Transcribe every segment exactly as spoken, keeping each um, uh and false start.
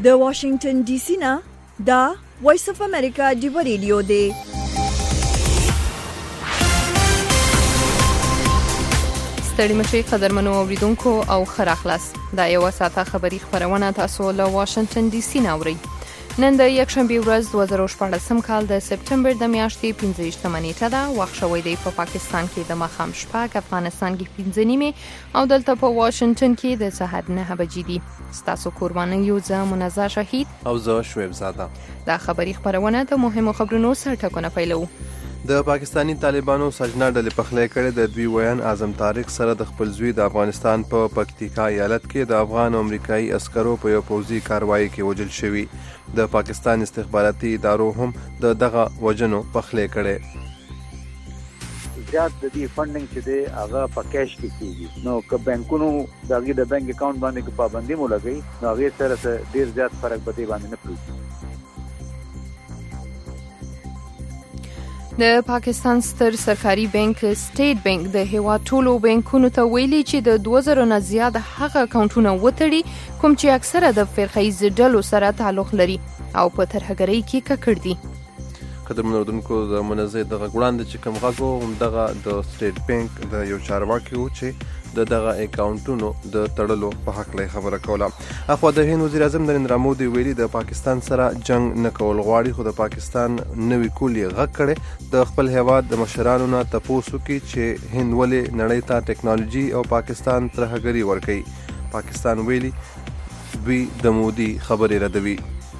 د واشنگټن ډي سي نه دا وایس اف امریکا دی ریډیو دی. ستړي مشي قدرمنو اوریدونکو او خره خلاص دا یو ساعته خبری خبرونه تاسو له واشنگټن ډي سي نه اورئ. نن د یکشنبه ورځ دوه زره شپږ کال د سپټمبر د میاشتې پنځه ویشتمه نیټه ده. وخت شوی دی په پاکستان کې د ماښام شپږ، افغانستان کې پنځه نیمې او دلته په واشنگټن کې د سهار نهه بجې دي. ستاسو قرباني یو ځه منزه شهید او زه شعیب زاده. دا خبری خبرونه د مهمو خبرونو سرټکونه پیلو. د پاکستانی طالبانو سجنا ډلې پخلی کړي د دوی ویان اعظم طارق سره د خپل زوی د افغانستان په پکتیکا ایالت کې د افغان او امریکایي عسکرو په یو پوځي کاروایی کې وژل شوي. د پاکستان استخباراتي ادارو هم د دغه وژنو پخلی کړي. زیات د دې فنډینګ چې دی هغه په کیش کې کیږي، نو که بانکونو دغه د بانک اکاؤنٹ باندې کې پابندي مو لګي نو هغه سره ډیر زیات فرق به دی باندې نه پروي. د پاکستان ستر سرکاري بانک سټیټ بانک د هیواد ټولو بانکونو ته ویلي چې د دوه زره نه زیات هغه اکاونټونه وتړي کوم چې اکثره د فرقه‌ییزو ډلو سره تعلق لري او په ترهګرۍ کې ککړ دي. قدرمنو اوریدونکو د منزه دغه وړاندې چې کوم غږو هم دغه د سټیټ بانک د یو چارواکي و چې د دغه اکاونټونو د تړلو په حق له خبره کوله. اخوا د هند وزیر اعظم نریندرا مودي ویلي د پاکستان سره جنگ نه کول غواړي، خو د پاکستان نوی کولی غږ کړي د خپل هیواد د مشرانو نه تپوسو کې چې هند ولې نړۍ ته ټیکنالوژي او پاکستان ترهګري ورکوي. پاکستان ویلي دوی د مودي خبرې ردوي.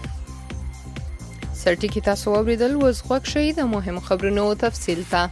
سرټیکی تاسو اوریدل وز خوښ شي د مهمو خبرونو تفصیل ته.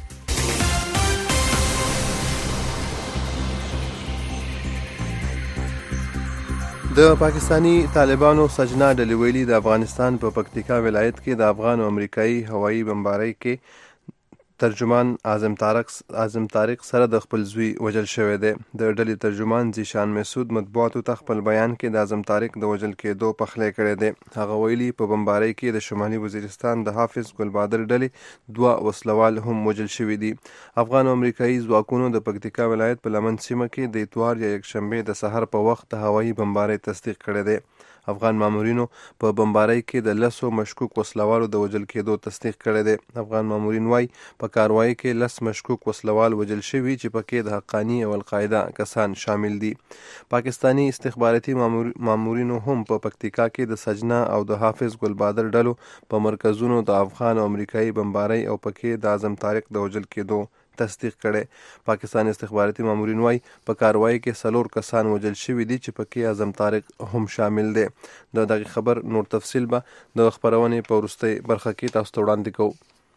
د پاکستانی طالبانو سجنا ډلې ویلي د افغانستان په پکتیکا ولایت کې د افغان او امریکایي هوایي بمبارۍ کې ترجمان اعظم طارق اعظم طارق سره د خپل زوی وژل شوی دی. د ډلې ترجمان زیشان مسعود مطبوعاتو ته خپل بیان کې د اعظم طارق د وژل کېدو پخلی کړی دی. هغه ویلي په بمبارۍ کې د شمالي وزیرستان د حافظ ګلبادر ډلې دوه وسلوال هم وژل شوي دي. افغان او امریکایي ځواکونو د پکتیکا ولایت په لمن سیمه کې د اتوار یا یکشنبه د سحر په وخت د هوایي بمبارۍ تصدیق کړی دی. افغان مامورینو په بمبارۍ کې د لسو مشکوک وسلوالو د وژل کېدو تصدیق کړی دی. افغان مامورین وايي په کاروایی کې لس مشکوک وسلوال وژل شوي چې پکې د حقانی او القاعده کسان شامل دي. پاکستانی استخباراتي مامورینو هم په پکتیکا کې د سجنا او د حافظ ګلبادر ډلو په مرکزونو د افغان او امریکایي بمبارۍ او پکې د اعظم طارق د وژل کېدو تصدیق کړي. پاکستان استخباراتي مامورین وايي په کاروایی کې څلور کسان وژل شوي دي چې پکې اعظم طارق هم شامل دي. د دغه خبر نور تفصیل به د خبرونې په وروستۍ برخه کې تاسو ته وړاندې کوو.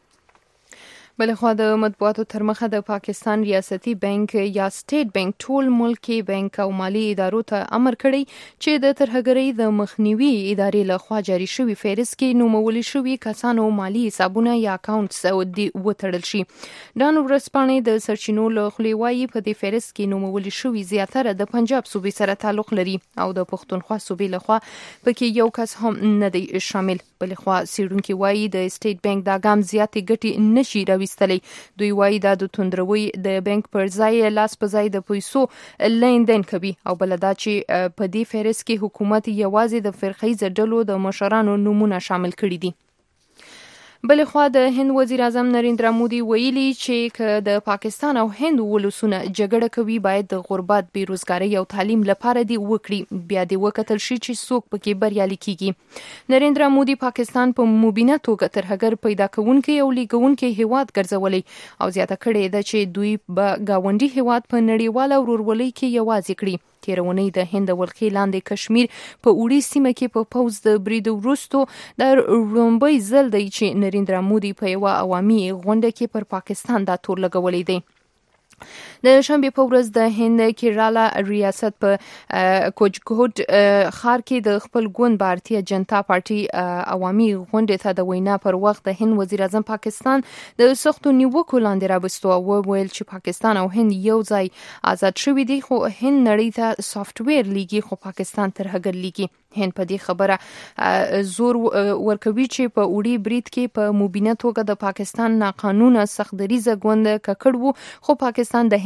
بلخوا د مطبوعاتو تر مخه د پاکستان ریاستي بانک یا سټیټ بانک ټول ملکی بانک او مالی ادارو ته امر کړی چې د ترهګرۍ د مخنیوي ادارې لخوا جاری شوی فهرست کې نومول شوی کسانو مالی حسابونه یا اکاونټس دی وتړل شي. ډان ورسپانې د سرچینو له خولې وایي په دې فهرست کې نومول شوی زیاتره د پنجاب صوبې سره تعلق لري او د پښتونخوا صوبې لخوا پکې یو کس هم نه دی شامل. بلخوا سیډونکو وایي د سټیټ بانک دا ګام زیاتې ګټې نشي وستلی. دوی وایي دا د توندروي د بانک پر ځای لاس په ځای د پیسو لین دین کوي او بل دا چې په دې فهرست کې حکومت یوازې د فرقه‌ییزو ډلو د مشرانو نومونه شامل کړي دي. بلخوا د هند وزیر اعظم نریندرا مودي ویلي چې که د پاکستان او هند ولسونه جګړه کوي باید د غربت، بیروزګارۍ او تعلیم لپاره دی وکړي، بیا دی وکتل شي چې څوک پکې بریالي کیږي. نریندرا مودي پاکستان په مبینه توګه ترهګر پیدا کوونکی او لیږونکی هیواد ګرځولی او زیاته کړې ده چې دوی به ګاونډي هیواد په نړیواله ورورولۍ کې یوازې کړي. تیرونی د هند ولخې لاندې کشمیر په وړي سیمه کې په پوز د برید وروستو د لومبۍ ځل دی چې نریندرا مودي په یوه عوامي غونډه کې پر پاکستان دا تور لګولی دی. د شنبه په ورځ د هند کیرالا ریاست په کوچګوډ ښار کې د خپل ګوند بھارتیه جنتا پارټي عوامي غونډې ته د وینا پر وخت د هند وزیر اعظم پاکستان د سختو نیوکو لاندې راوستو او ویل چې پاکستان او هند یو ځای آزاد شوي دي، خو هند نړۍ ته سافټویر لیږي خو پاکستان ترهګر لیږي. هند په دې خبره زور ورکوي چې په وړي برید کې په مبینه توګه د پاکستان ناقانونه سختدریزه ګوند ککړ وو، خو پاکستان د هند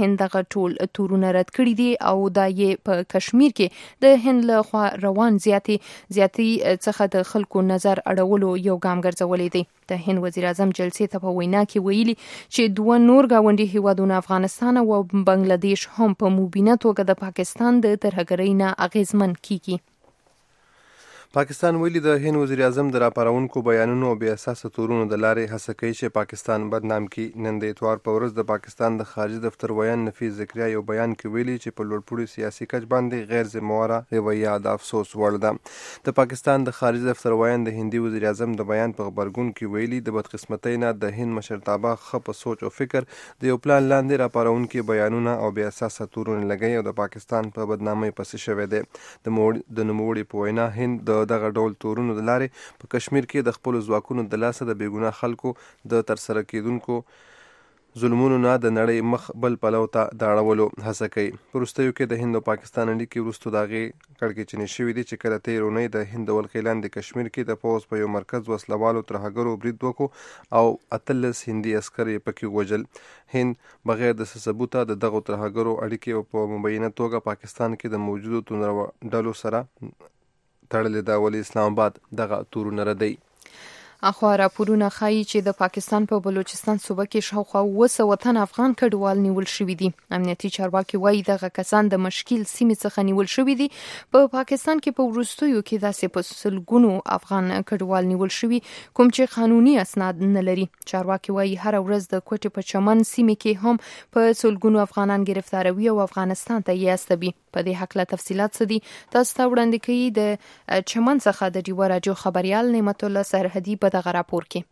هند دغه ټول تورونه رد کړي دي او دا یې په کشمیر کې د هند له خوا روان زیاتې زیاتې څخه د خلکو نظر اړولو یو ګام ګرځولی دی. د هند وزیر اعظم جلسې ته په وینا کې ویلي چې دوه نور ګاونډي هیوادونه افغانستان او بنگلاديش هم په مبینه توګه د پاکستان د ترهګرۍ نه اغیزمن کیږي. پاکستان ویلي د هند وزیر اعظم د راپارونکو بیانونو او بې اساسه تورونو د لارې هڅه کوي چې پاکستان بدنام کړي. نن د اتوار په ورځ د پاکستان د خارجه دفتر ویان نفیس زکریا یو بیان کې ویلي چې په لوړپوړي سیاسي کچ باندې غیر ذمهواره رویه د افسوس وړ ده. د پاکستان د خارجه دفتر ویان د هندي وزیر اعظم د بیان په غبرګون کې ویلي د بدقسمتۍ نه د هند مشرتابه ښه په سوچ او فکر د یو پلان لاندې راپارونکي بیانونه او بې اساسه تورونه لګوي او د پاکستان په بدنامۍ پسې شوی دی. د نوموړي په وینا هند د دغه ډول تورونو د لارې په کشمیر کې د خپل ځواکونو د لاسه د بیګناه خلکو د ترسره کېدونکو ظلمونو نه د نړۍ مخ بل پلو ته د اړولو هڅه کوي. په وروستیو کې د هند او پاکستان اړیکې وروسته د هغې کړکېچنې شوي دي چې کله تېرې اونۍ د هند د ولکې لاندې کشمیر کې د پوځ په یو مرکز وسلوالو ترهګرو برید وکړو او اتلس هندي عسکر یې پکې وژل. هند بغیر د څه ثبوته د دغو ترهګرو اړیکې په مبینه توګه پاکستان کې د موجودو توندرو ډلو سره تړلې ده ولې اسلام آباد دغه تورونه ردوي. اخوا راپورونه ښایي چې د پاکستان په بلوچستان صوبه کې شاوخوا اوه سوه تن افغان کډوال نیول شوي دي. امنیتي چارواکي وایي دغه کسان د مشکل سیمې څخه نیول شوي دي. په پاکستان کې په وروستیو کې داسې په سلګونو افغان کډوال نیول شوي کوم چې قانوني اسناد نه لري. چارواکي وایي هر ورځ د کوټې په چمن سیمې کې هم په سلګونو افغانان گرفتاروي او افغانستان ته یې استوي. په دې هکله تفصیلات څه دي تاسو ته وړاندې کوي د چمن څخه د ډیوه راډیو خبریال نعمت الله سرحدي په دغه راپور کې.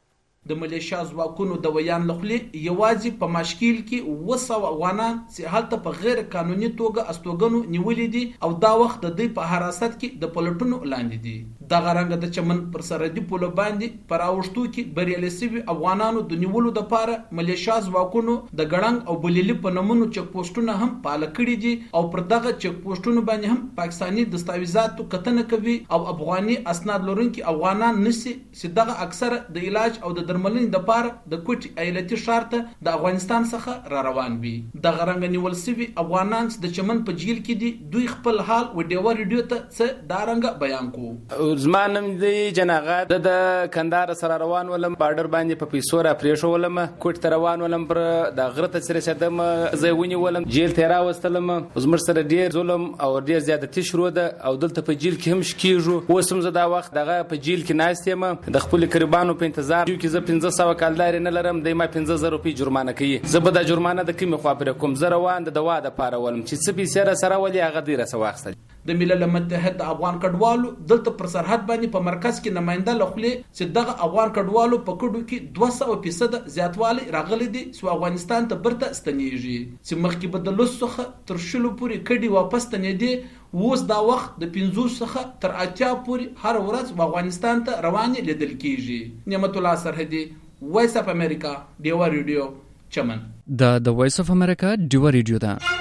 د ملیشیا ځواکونو د ویان لخلې یوازې په ماشکیل کې اوه سوه افغانان چې هلته په غیر قانوني توګه استوګنو نیولې دي او دا وخت د دوی په حراست کې د پلټونو لاندې دي. دغه رنګه د چمن پر سرحدي پولو باندې پر اوښتو کې بریالي شوي افغانانو د نیولو دپاره ملیشیا ځواکونو د ګړنګ او بلیلي په نومونو چک پوسټونه هم فعاله کړي دي او پر دغه چک پوسټونو باندې هم پاکستاني دستاویزاتو کتنه کوي او افغاني اسناد لرونکي افغانان نشي چې دغه اکثره د علاج او د درملنې دپاره د کوټي ایالتي ښار ته د افغانستان څخه را روان وي. دغه رنګه نیول شوي افغانان چې د چمن په جیل کې دي دوی خپل حال و ډیوه ریډیو ته څه دا رنګه بیان کوو. زما نوم دی جناغه د کندهار سره روان ولم بارډر باندې په پیسو را پرېښولم کوټ ته روان ولم پر د غره ته چې رسېدم زه ونیولم جیل ته راوستلم. زموږ سره ډېر ظلم او ډېر زیاتې شروع ده او دلته په جیل کې هم شکېږو. اوس هم زه دا وخت دغه په جیل کې ناست یم د خپلو قربانو په انتظار کې زه پنځه سوه کالدارې نه لرم دی ما پنځه زره روپۍ جرمانه کوي. زه به دا جرمانه د کومې خوا پرې کوم؟ زه روان د دوا دپاره ولم چې څه پیسې راسره ولې هغه دوی راسه واخیستل. د ملل متحد د افغان کډوالو دلته پر سرحد باندې په مرکز کې نماینده لخلې چې دغه افغان کډوالو په کډو کې دوه سوه فیصد زیاتوالی راغلی دی چې افغانستان ته برته ستنېږي چې مخکې به د لس څخه تر شلو پورې کډې واپس ستنېدې. اوس دا وخت د پنځوس څخه تر اتیا پورې هر ورځ افغانستان ته روانې لیدل کېږي. نعمت الله سرحدي، وایس اف امریکا، ډیوه ریډیو، چمن. دا د وایس اف امریکا ډیوه ریډیو ده.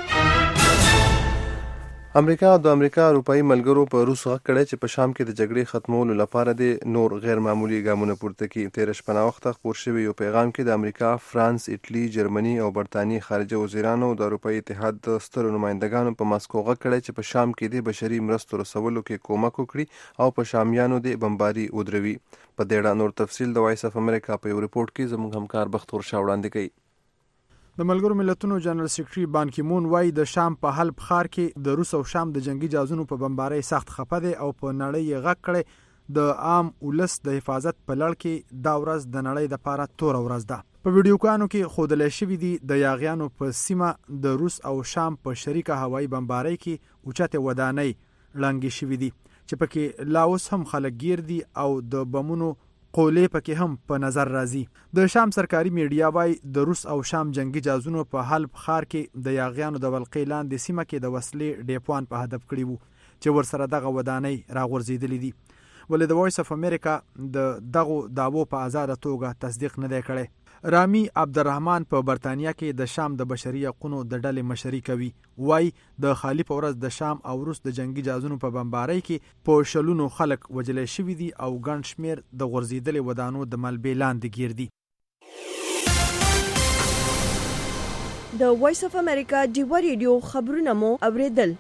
امریکا او د امریکا اروپایي ملګرو په روس غږ کړی چې په شام کې د جګړې ختمولو لپاره د نور غیر معمولي ګامونه پورته کړي. تېره شپه ناوخته خپور شوي یو پیغام کې د امریکا، فرانس، ایټلي، جرمني او برطانیې خارجه وزیرانو د اروپایي اتحاد د سترو نمایندګانو په ماسکو غږ کړی چې په شام کې د بشري مرستو رسولو کې کومک وکړي او په شامیانو د بمباري ودروي. په دې اړه نور تفصیل د وایس اف امریکا په یو رپورټ کې زموږ همکار بختور شاه وړاندې کوي. د ملګرو ملتونو جنرال سیکرټري بان کی مون وايي د شام په حلب ښار کې د روس او شام د جنگي جهازونو په بمبارۍ سخت خفه دي او په نړۍ یې غږ کړی د عام ولس د حفاظت په لړ کې دا ورځ د نړۍ دپاره توره ورځ ده. په ویډیوګانو کې ښودلی شوي دي د یاغیانو په سیمه د روس او شام په شریکه هوایي بمبارۍ کې اوچتې ودانۍ ړنګې شوي دي چې پکې لا اوس هم خلک ګیر دي او د بمونو قولې پکې هم په نظر راځي. د شام سرکاري میډیا وایي د روس او شام جنگي جهازونو په حلب ښار کې د یاغیانو د ولقې لاندې سیمه کې د وسلې ډیپوان په هدف کړي وو چې ورسره دغه ودانۍ راغورځېدلې دي. ولې د وایس اف امریکا د دغو دعوو په آزاده توګه تصدیق نه دی کړی. رامي عبدالرحمن په برطانیه کې د شام د بشري حقونو د ډلې مشري کوي. وایي د خالي په ورځ د شام او روس د جنگي جهازونو په بمبارۍ کې په شلونو خلک وژلی شوي دي او ګڼ شمېر د غورځېدلې ودانو د ملبې لاندې ګیر دي. د وایس اف امریکا ډیوا ریډیو خبرونه مو اوریدل.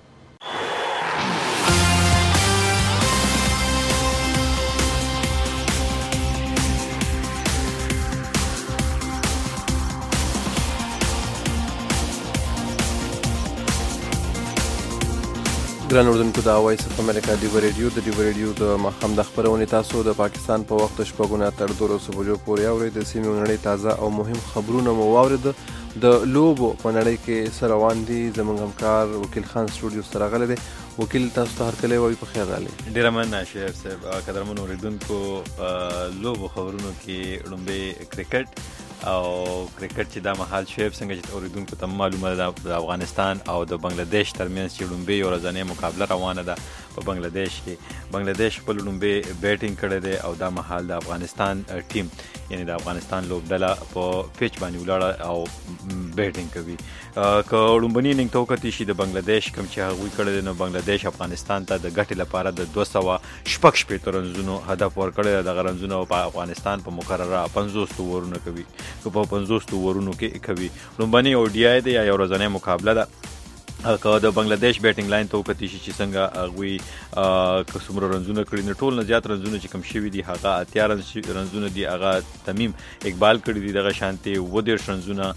ګران اردوونکو د وایس اف امریکا ډیوا ریډیو د ډیوا ریډیو د ماښام د خبرونې تاسو د پاکستان په وخت شپږ نه تر دوه بجو پورې اورئ. د سیمې نړۍ تازه او مهم خبرونه مو واورید. د لوبو په نړۍ کې سره روان دي. زموږ همکار وکیل خان سټوډیو سره راغلی دی. وکیل تاسو ته هر کله وایي په خیر راغلی. ډیره مننه شهر صاحب. قدرمن اوریدونکو لوبو خبرونو کې لومبۍ کرکټ او کرکټ چې دا مهال شعیب څنګه چې اوریدونکو ته معلومه ده د افغانستان او د بنگلاديش ترمنځ چې لومبۍ ورځنۍ مقابله روانه ده په بنگلاديش کې. بنگلاديش خپل لومبۍ بیټینګ کړی دی او دا مهال د افغانستان ټیم یعنی د افغانستان لوبډله په پیچ باندې ولاړه او بیټینګ کوي. که لومبني اننګ ته وکتل شي د بنگلاديش کوم چې هغوی کړی دی نو بنگلاديش افغانستان ته د ګټې لپاره د دوه سوه شپږ شپېته رنزونو هدف ورکړی دی. دغه رنزونه په افغانستان په مقرره پنځوس اوورونه کوي که په پنځوس اوورونو کې کوي. لومبني او ډي آی دی یا یو ورځنۍ مقابله ده. که د بنگلاديش بیټینګ لاین ته وکتل شي چې څنګه هغوی که څومره رنزونه کړي نو ټول نه زیات رنزونه چې کم شوي دي هغه اتیا رنزونه دي. هغه تمیم اقبال کړي دي دغه شانتې اووه دېرش رنزونه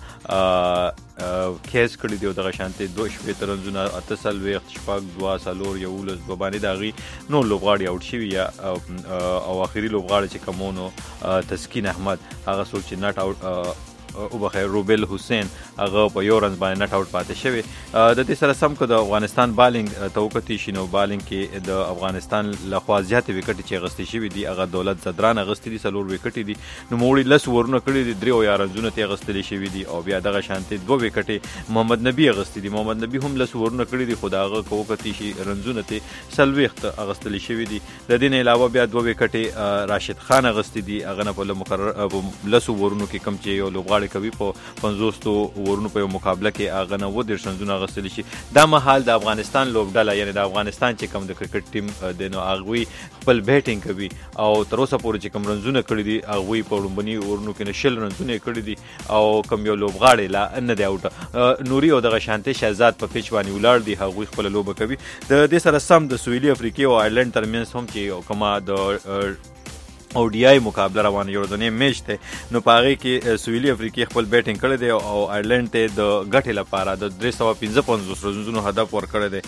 کیس کړي دي او دغه شانتې دوه شپېته رنزونه اته څلوېښت شپږ دوه څلور یولس دوه باندې د هغوی نور لوبغاړي آوټ شوي یا او آخري لوبغاړی چې کوم نو تسکین احمد هغه څوک چې نټ آوټ او بخیر روبل حسین هغه په یو رنز باندې نټ آوټ پاتې شوی. د دې سره سم که د افغانستان بالینګ ته وکتل شي نو بالینګ کې د افغانستان لخوا زیاتې وکټې چې اخیستې شوي دي هغه دولت زدران اخیستې دي څلور وکټې دي. نوموړي لس اورونه کړي دي درې اویا رنزونه ترې اخیستلې شوي دي او بیا دغه شانتې دوه وکټې محمد نبي اخیستې دي. محمد نبي هم لس اورونه کړي دي خو د هغه که وکتل شي رنزونه ترې څلوېښت اخیستلې شوي دي. د دې نه علاوه بیا دوه وکټې راشد خان اخیستې دي. هغه نه په مقرر لسو اورونو کې کم چې یو لوبغاړی کوي په پنځوستو اورونو په یو مقابله کې هغه نه اووه دېرش رنزونه اخیستلی شي. دا مهال د افغانستان لوبډله یعنې د افغانستان چې کوم د کرکټ ټیم دی نو هغوی خپل بیټینګ کوي او تر اوسه پورې چې کوم رنزونه کړي دي هغوی په لومبني اورونو کې نه شل رنزونه یې کړي دي او کوم یو لوبغاړی لا نه دی اوټه. نوري او دغه شانتې شهزاد په پیچ باندې ولاړ دي هغوی خپله لوبه کوي. د دې سره سم د سویلي افریقې او آیرلینډ ترمنځ هم چې کومه د او ډي آی مقابله روانه یو ورځنی میچ دی نو په هغې کې سویلي افریقې خپل بیټینګ کړی دی او آیرلینډ ته د ګټې لپاره د درې سوه پنځه پنځوس رنزونو هدف ورکړی دی.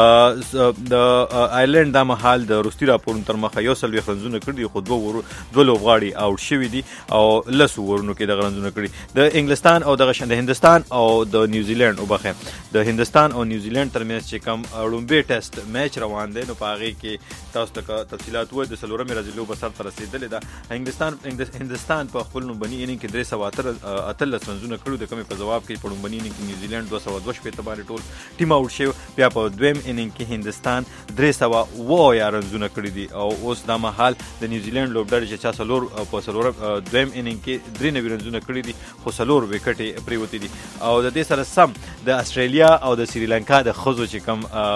د آیرلینډ دا مهال د وروستي راپورونو تر مخه یو څلوېښت رنزونه کړي دي خو دوه دوه لوبغاړي آوټ شوي دي او لسو اورونو کې دغه رنزونه کړي. د انګلستان او دغه د هندستان او د نیوزیلینډ وبخښئ د هندستان او نیوزیلینډ ترمنځ چې کوم لومبۍ ټیسټ میچ روان دی نو په هغې کې تاسو ته تفصیلات ووایي. د څلورمې ورځې لوبه سرته رسېدلې ده. هندستان هندستان په خپل لومبني اننګ کې درې سوه اتلس رنزونه کړي د کومې په ځواب کې په لومبني اننګ کې نیوزیلینډ دوه سوه دوه شپېته باندې ټول ټیم آوټ شوی. بیا په دویم اننګ کې هندستان درې سوه اووه اویا رنزونه کړي دي او اوس دا مهال د نیوزیلینډ لوبډلې چې چا څلور په څلور دویم اننګ کې درې نوي رنزونه کړي دي خو څلور وکټې پرېوتې دي. او د دې سره سم د استرالیا او د سریلانکا د ښځو چې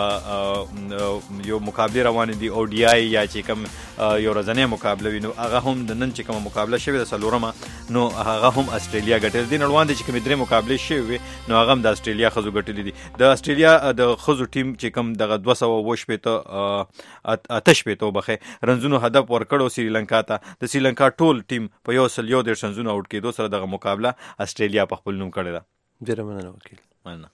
کوم یو مقابلې روانې دي او ډي آی یا چې کوم یو ورځنۍ مقابله وي نو هغه هم د نن چې کومه مقابله شوې ده څلورمه نو هغه هم استرالیا ګټلې دي. نړوان دي چې کومې درې مقابلې شوې وي نو هغه هم د استرالیا ښځو ګټلې دي. د استرالیا د ښځو ټیم چې کوم دغه دوه سوه اووه شپېته اته شپېته وبخښئ رنزونو هدف ورکړ سریلانکا ته. د سریلانکا ټول ټیم په یو سل یو دېرش رنزونو آوټ کېدو سره دغه مقابله استرالیا په خپل نوم کړې ده. ډېره مننه وکیل. مننه.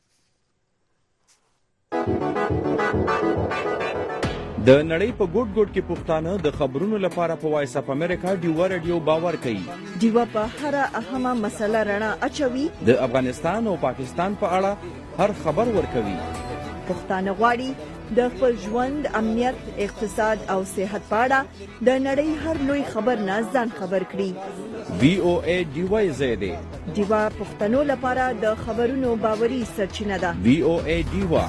د نړۍ په ګوټ ګوټ کې پښتانه د خبرونو لپاره په وایس اف امریکا ډیوا ریډیو باور کوي. ډیوا په هر اهمه مسله رڼا اچوي. د افغانستان او پاکستان په اړه هر خبر ورکوي. پښتانه غواړي د خپل ژوند امنیت اقتصاد او صحت په اړه د نړۍ هر لوی خبر نه ځان خبر کړي. وی او ای ډیوا زیاده ډیوا پښتنو لپاره د خبرونو باوري سرچینه ده. وی او ای ډیوا.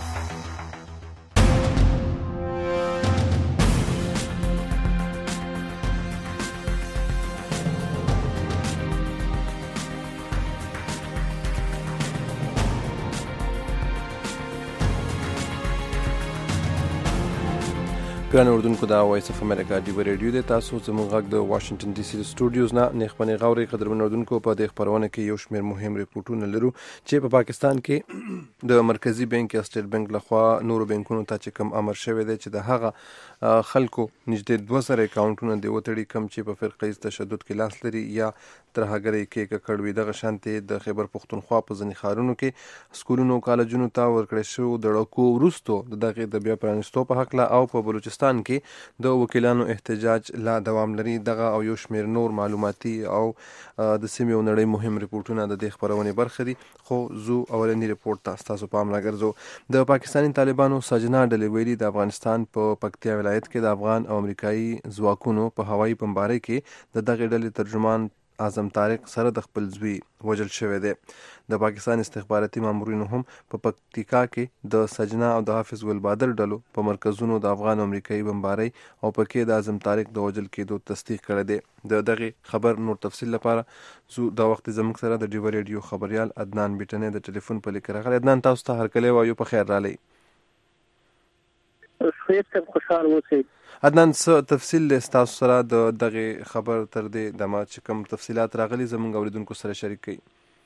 ګران اردوونکو دا وایس اف امریکا ډیو ریډیو دی تاسو زموږ غږ د واشنگټن ډي سي سټوډیوز نه نیخپنې غوړې قدرمن اردوونکو په دې خبرونه کې یو شمېر مهم ریپورتونه لرو چې په پاکستان کې د مرکزی بانک یا سټیټ بانک لخوا نورو بانکونو ته چې کوم امر شوی دی چې د هغه خلکو نږدې دوه زره اکاونټونه دی وتړي کم چې په فرقه تشدد کې لاس لري یا ترهګرۍ کې ککړوي دغه شانتې د خیبر پختونخوا په ځینې ښارونو کې سکولونو کالجونو ته ورکړی شو د ډکو وروستو د دغې د بیا پرانیستو په هکله او په بلوچستان کې د وکیلانو احتجاج لا دوام لري. دغه او یو شمېر نور معلوماتي او د سیمې او نړۍ مهم ریپورټونه د دې خپرونې برخه دي. خو زو اولنی ریپورټ ته ستاسو پام راګرځو. د پاکستاني طالبانو سجنا ډلې ویلي د افغانستان په پکتیا ولایت کې د افغان او امریکایي ځواکونو په هوایي بمبارۍ کې د دغې ډلې ترجمان اعظم طارق سره د خپل زوی وژل شوی دی. د پاکستان استخباراتي مامورینو هم په پکتیکا کې د سجنا او د حافظ ګل بادر ډلو په مرکزونو د افغان او امریکایي بمبارۍ او پکې د اعظم طارق د وژل کېدو تصدیق کړی دی. د دغې خبر نور تفصیل لپاره زو د وخت زموږ سره د ډیو ریډیو خبريال عدنان بیټنې د ټلیفون په لیک راغلی. عدنان تاسو ته هرکلی وایو په خیر رالی. خیر خوشحال اوسئ. عدنان څه تفصیل ستاسو سره د دغې خبر تر دې دمه چې کوم تفصیلات راغلي زموږ اوریدونکو سره شریک کړئ.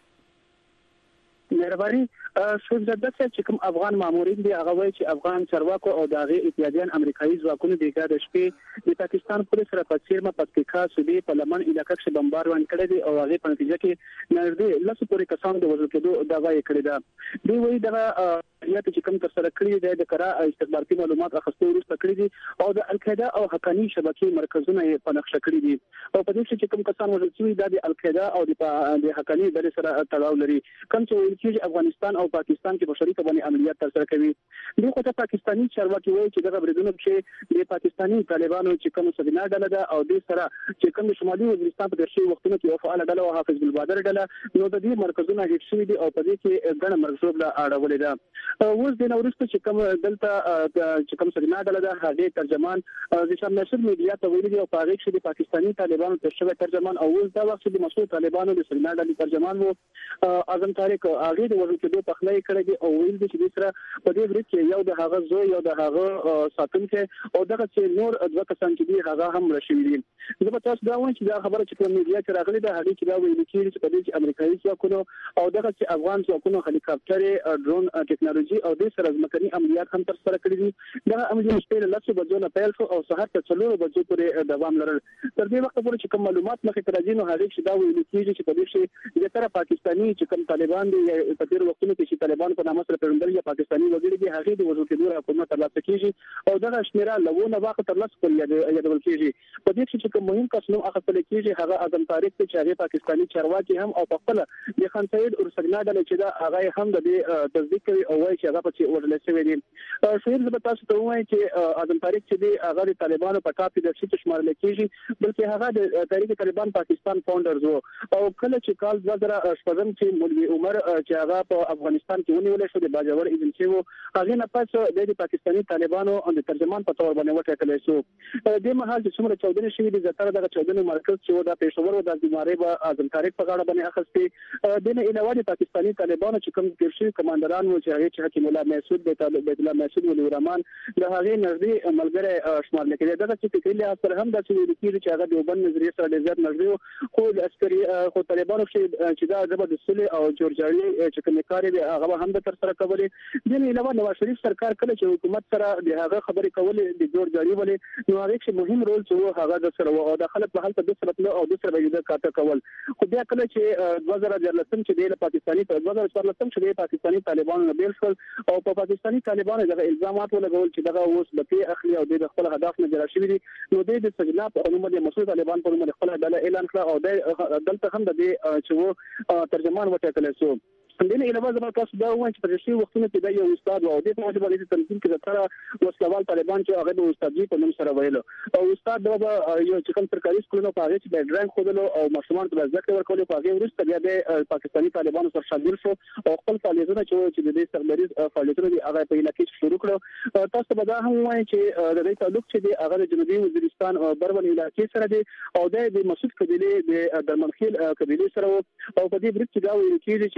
مهرباني شو د داسې چې کوم افغان مامورین دي هغه وایي چې افغان چارواکو او دغه اتحادیان امریکایي ځواکونو د ګډ شپې د پاکستان پولیس سره په څیر ما پکتیکا صوبې په لمن علاقې کې بمباروان کړی دی او هغه په نتیجه کې نږدې لس پورې کسان د وژل کېدو دعوا یې کړې ده. دوی وایي دغه یا چې کوم تر سره کړی دی د کرا استخباراتي معلومات اخیستو وروسته کړی دي او د القاعده او حقانی شبکې مرکزونه یې په نقشه کړی دي او په دې چې کوم کسان وژل شوي د القاعده او د حقانی ډلې سره تړاو لري کوم چې چې افغانستان او پاکستان کې بشري تبعی عملیات ترسره کوي. دغه ته پاکستانی چارواکي وایي چې دغه بریدونه چې د پاکستانی طالبانو چې کوم سبینا ډله ده او د سره چې کوم شمالي وزیرستان په درشي وختونو کې وفعال ډله او حافظ ګلبادر ډله نو د دې مرکزونه هیڅ شوي دي او په دې کې ګڼ مرزوب لا اړولې ده. اوس د نورستو چې کوم دلته چې کوم سبینا ډله ده هغه ترجمان د شام نشر میډیا ته ویلي او په هغه کې د پاکستانی طالبانو تشوي ترجمان او اوس دا وخت د مسعود طالبانو د سبینا ډلې ترجمان وو اعظم طارق هغه د ورته دوه تخلای کړی دی او ویل دي چې سره په دې ورځ کې یو د هغه زوی یو د هغه ساتونکو او دغه چې نور دوه کسان چې دي هغه هم راشي دي. زه په تاسو دا وایم چې دا خبره چې په میډیا کې راغلي ده هغه چې دا ویل کېږي چې په دې چې امریکایي ځواکونو او دغه چې افغان ځواکونو هلیکاپټر ډرون ټکنالوژي او د سره ځمکني عملیات هم تر سره کړی دي. دا عملیات په لاسو بجو نه پیل شو او سهار ته څلور بجو پورې دوام لرل. تر دې وخت پورې چې کوم معلومات مخې ته راځي نو هغه چې دا ویل کېږي چې په دې چې د تر پاکستانی چې کوم طالبان دي په تیر وختونو کې چې طالبان په نامه سره پیژندل یا پاکستانی وګړي دي هغه د وژل کېدو حکومت ترلاسه کیږي او دغه شمیره لوونه واقع ترلاسه کړي یادول کیږي. په دې کې چې کوم مهم کس نو اخیستل کیږي هغه اعظم طارق چې هغه پاکستانی چارواکي هم او په خپل د خان سعید اورسګنا ډله چې دا هغه هم د تصدیق کوي او وايي چې هغه په وژل شوی دی. شهیر زه تاسو ته وایم چې اعظم طارق چې دی هغه د طالبانو په ټاپ د شي شمارل کیږي بلکې هغه د تحریک طالبان پاکستان فاونډرز وو او کله چې کال دوه زره شپږم چې مولوی عمر چې هغه په افغانستان کې ونیول شو د باجوړ ایجنسی وو هغه نه پس د پاکستانی طالبانو د ترجمان په تور باندې وټاکل شو. د مهال چې څومره چودنې شوې دي زتر دغه چودنې مرکز چې د پېښور د بیماری به اعظم طارق په غاړه باندې اخستي. د نه علاوه د پاکستانی طالبانو چې کوم تیرشي کمانډران وو چې هغه چې حکیم الله مسعود د طالب الله مسعود ولي الرحمن د هغه نږدې ملګری شمار لیکي دغه چې فکري اثر هم د چې د چې هغه د وبن نظریه سره ډېر نږدې خو د عسکري خو طالبانو چې دا د سولې او جوړجاړي چې کوم کار دی هغه هم د تر سره کولې. د نه علاوه نواز شریف سرکار کله چې حکومت سره د هغه خبرې کولې د جوړجاړي ولې نو هغه چې مهم رول چې هغه د سره او د خلک په حالت د سره او د سره د کاته کول خو بیا کله چې دوه زره څلور چې د پاکستانی په دوه زره څلور چې د پاکستانی طالبانو نه بیل شول او په پاکستانی طالبانو دغه الزامات ولګول چې دغه اوس لپاره اخلي او د خپل هدف نه جلا شوی دي نو د سجنا په نوم د مسعود طالبان په نوم خپل ډله اعلان کړ او د دلته هم د چې وو ترجمان وټاکل شو. دین علاوه زما تاسو دا وایم چې په رسمي وختونو کې دا یو استاد او د موجب باندې تنظیم کې تر وسلوال طالبان چې هغه د استادجی په نوم سره ویلو او استاد دا یو چې کوم سرکاري سکولونو په هغه چې د ډرنګ خودلو او مشروعات د ذکر ورکول په هغه ورسته بیا د پاکستانی طالبانو سره شامل شو او خپل فعالیتونه چې د دې سرمریز فعالیتونه دی هغه په علاقې کې شروع کړو. تاسو به دا هم وایي چې د دې تعلق چې د هغه د جنوبي وزیرستان او برون علاقې سره دی او د مسعود قبيله د درمنخیل قبيله سره او په دې برید کې دا ویل کېږي چې د سره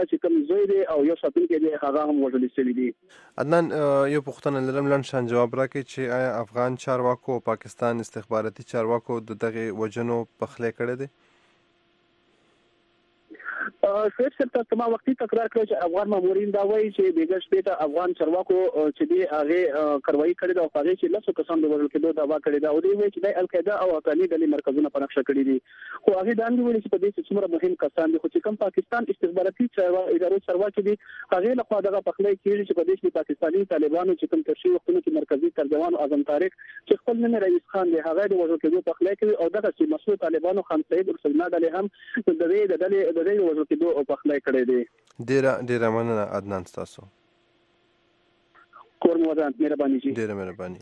چې کوم زوی دی او یو ساتونکی دی هغه هم وژل شوی دی. عدنان یو پوښتنه لرم لاند شان جواب راکړي چې آیا افغان چارواکو او پاکستان استخباراتي چارواکو د دغه وجنو پخلی کړی دی؟ شعیب صاحب ته ما وختي تکرار کړ چې افغان مامورین دا وایي چې بیګر شپې ته افغان چارواکو چې دی هغه کاروایی کړې ده او هغه چې لاسو کسان د وژل کېدو دعوا کړې ده او دوی وایي چې د القاعده او افغاني ډلې مرکزونه په نقشه کړی دي. خو هغه دا نه ویلي چې په دې کې څومره مهم کسان دي. خو چې کوم پاکستان استخباراتي ادارو چارواکي دي هغه له خوا دغه پخلی کېږي چې په دې کې پاکستاني طالبانو چې کوم ترشي وختونو کې مرکزي ترجمان اعظم طارق چې خپل نوم رئیس خان دی هغه د وژل کېدو پخلی کوي او دغه چې مسعود طالبانو خان سید ورسلنا ډلې هم د دې د ډلې د دې وژل کېدو او پخلی کړی دی. ډیره ډیره مننه عدنان تاسو. کور مو ودان. مهرباني جی. ډیره مهرباني.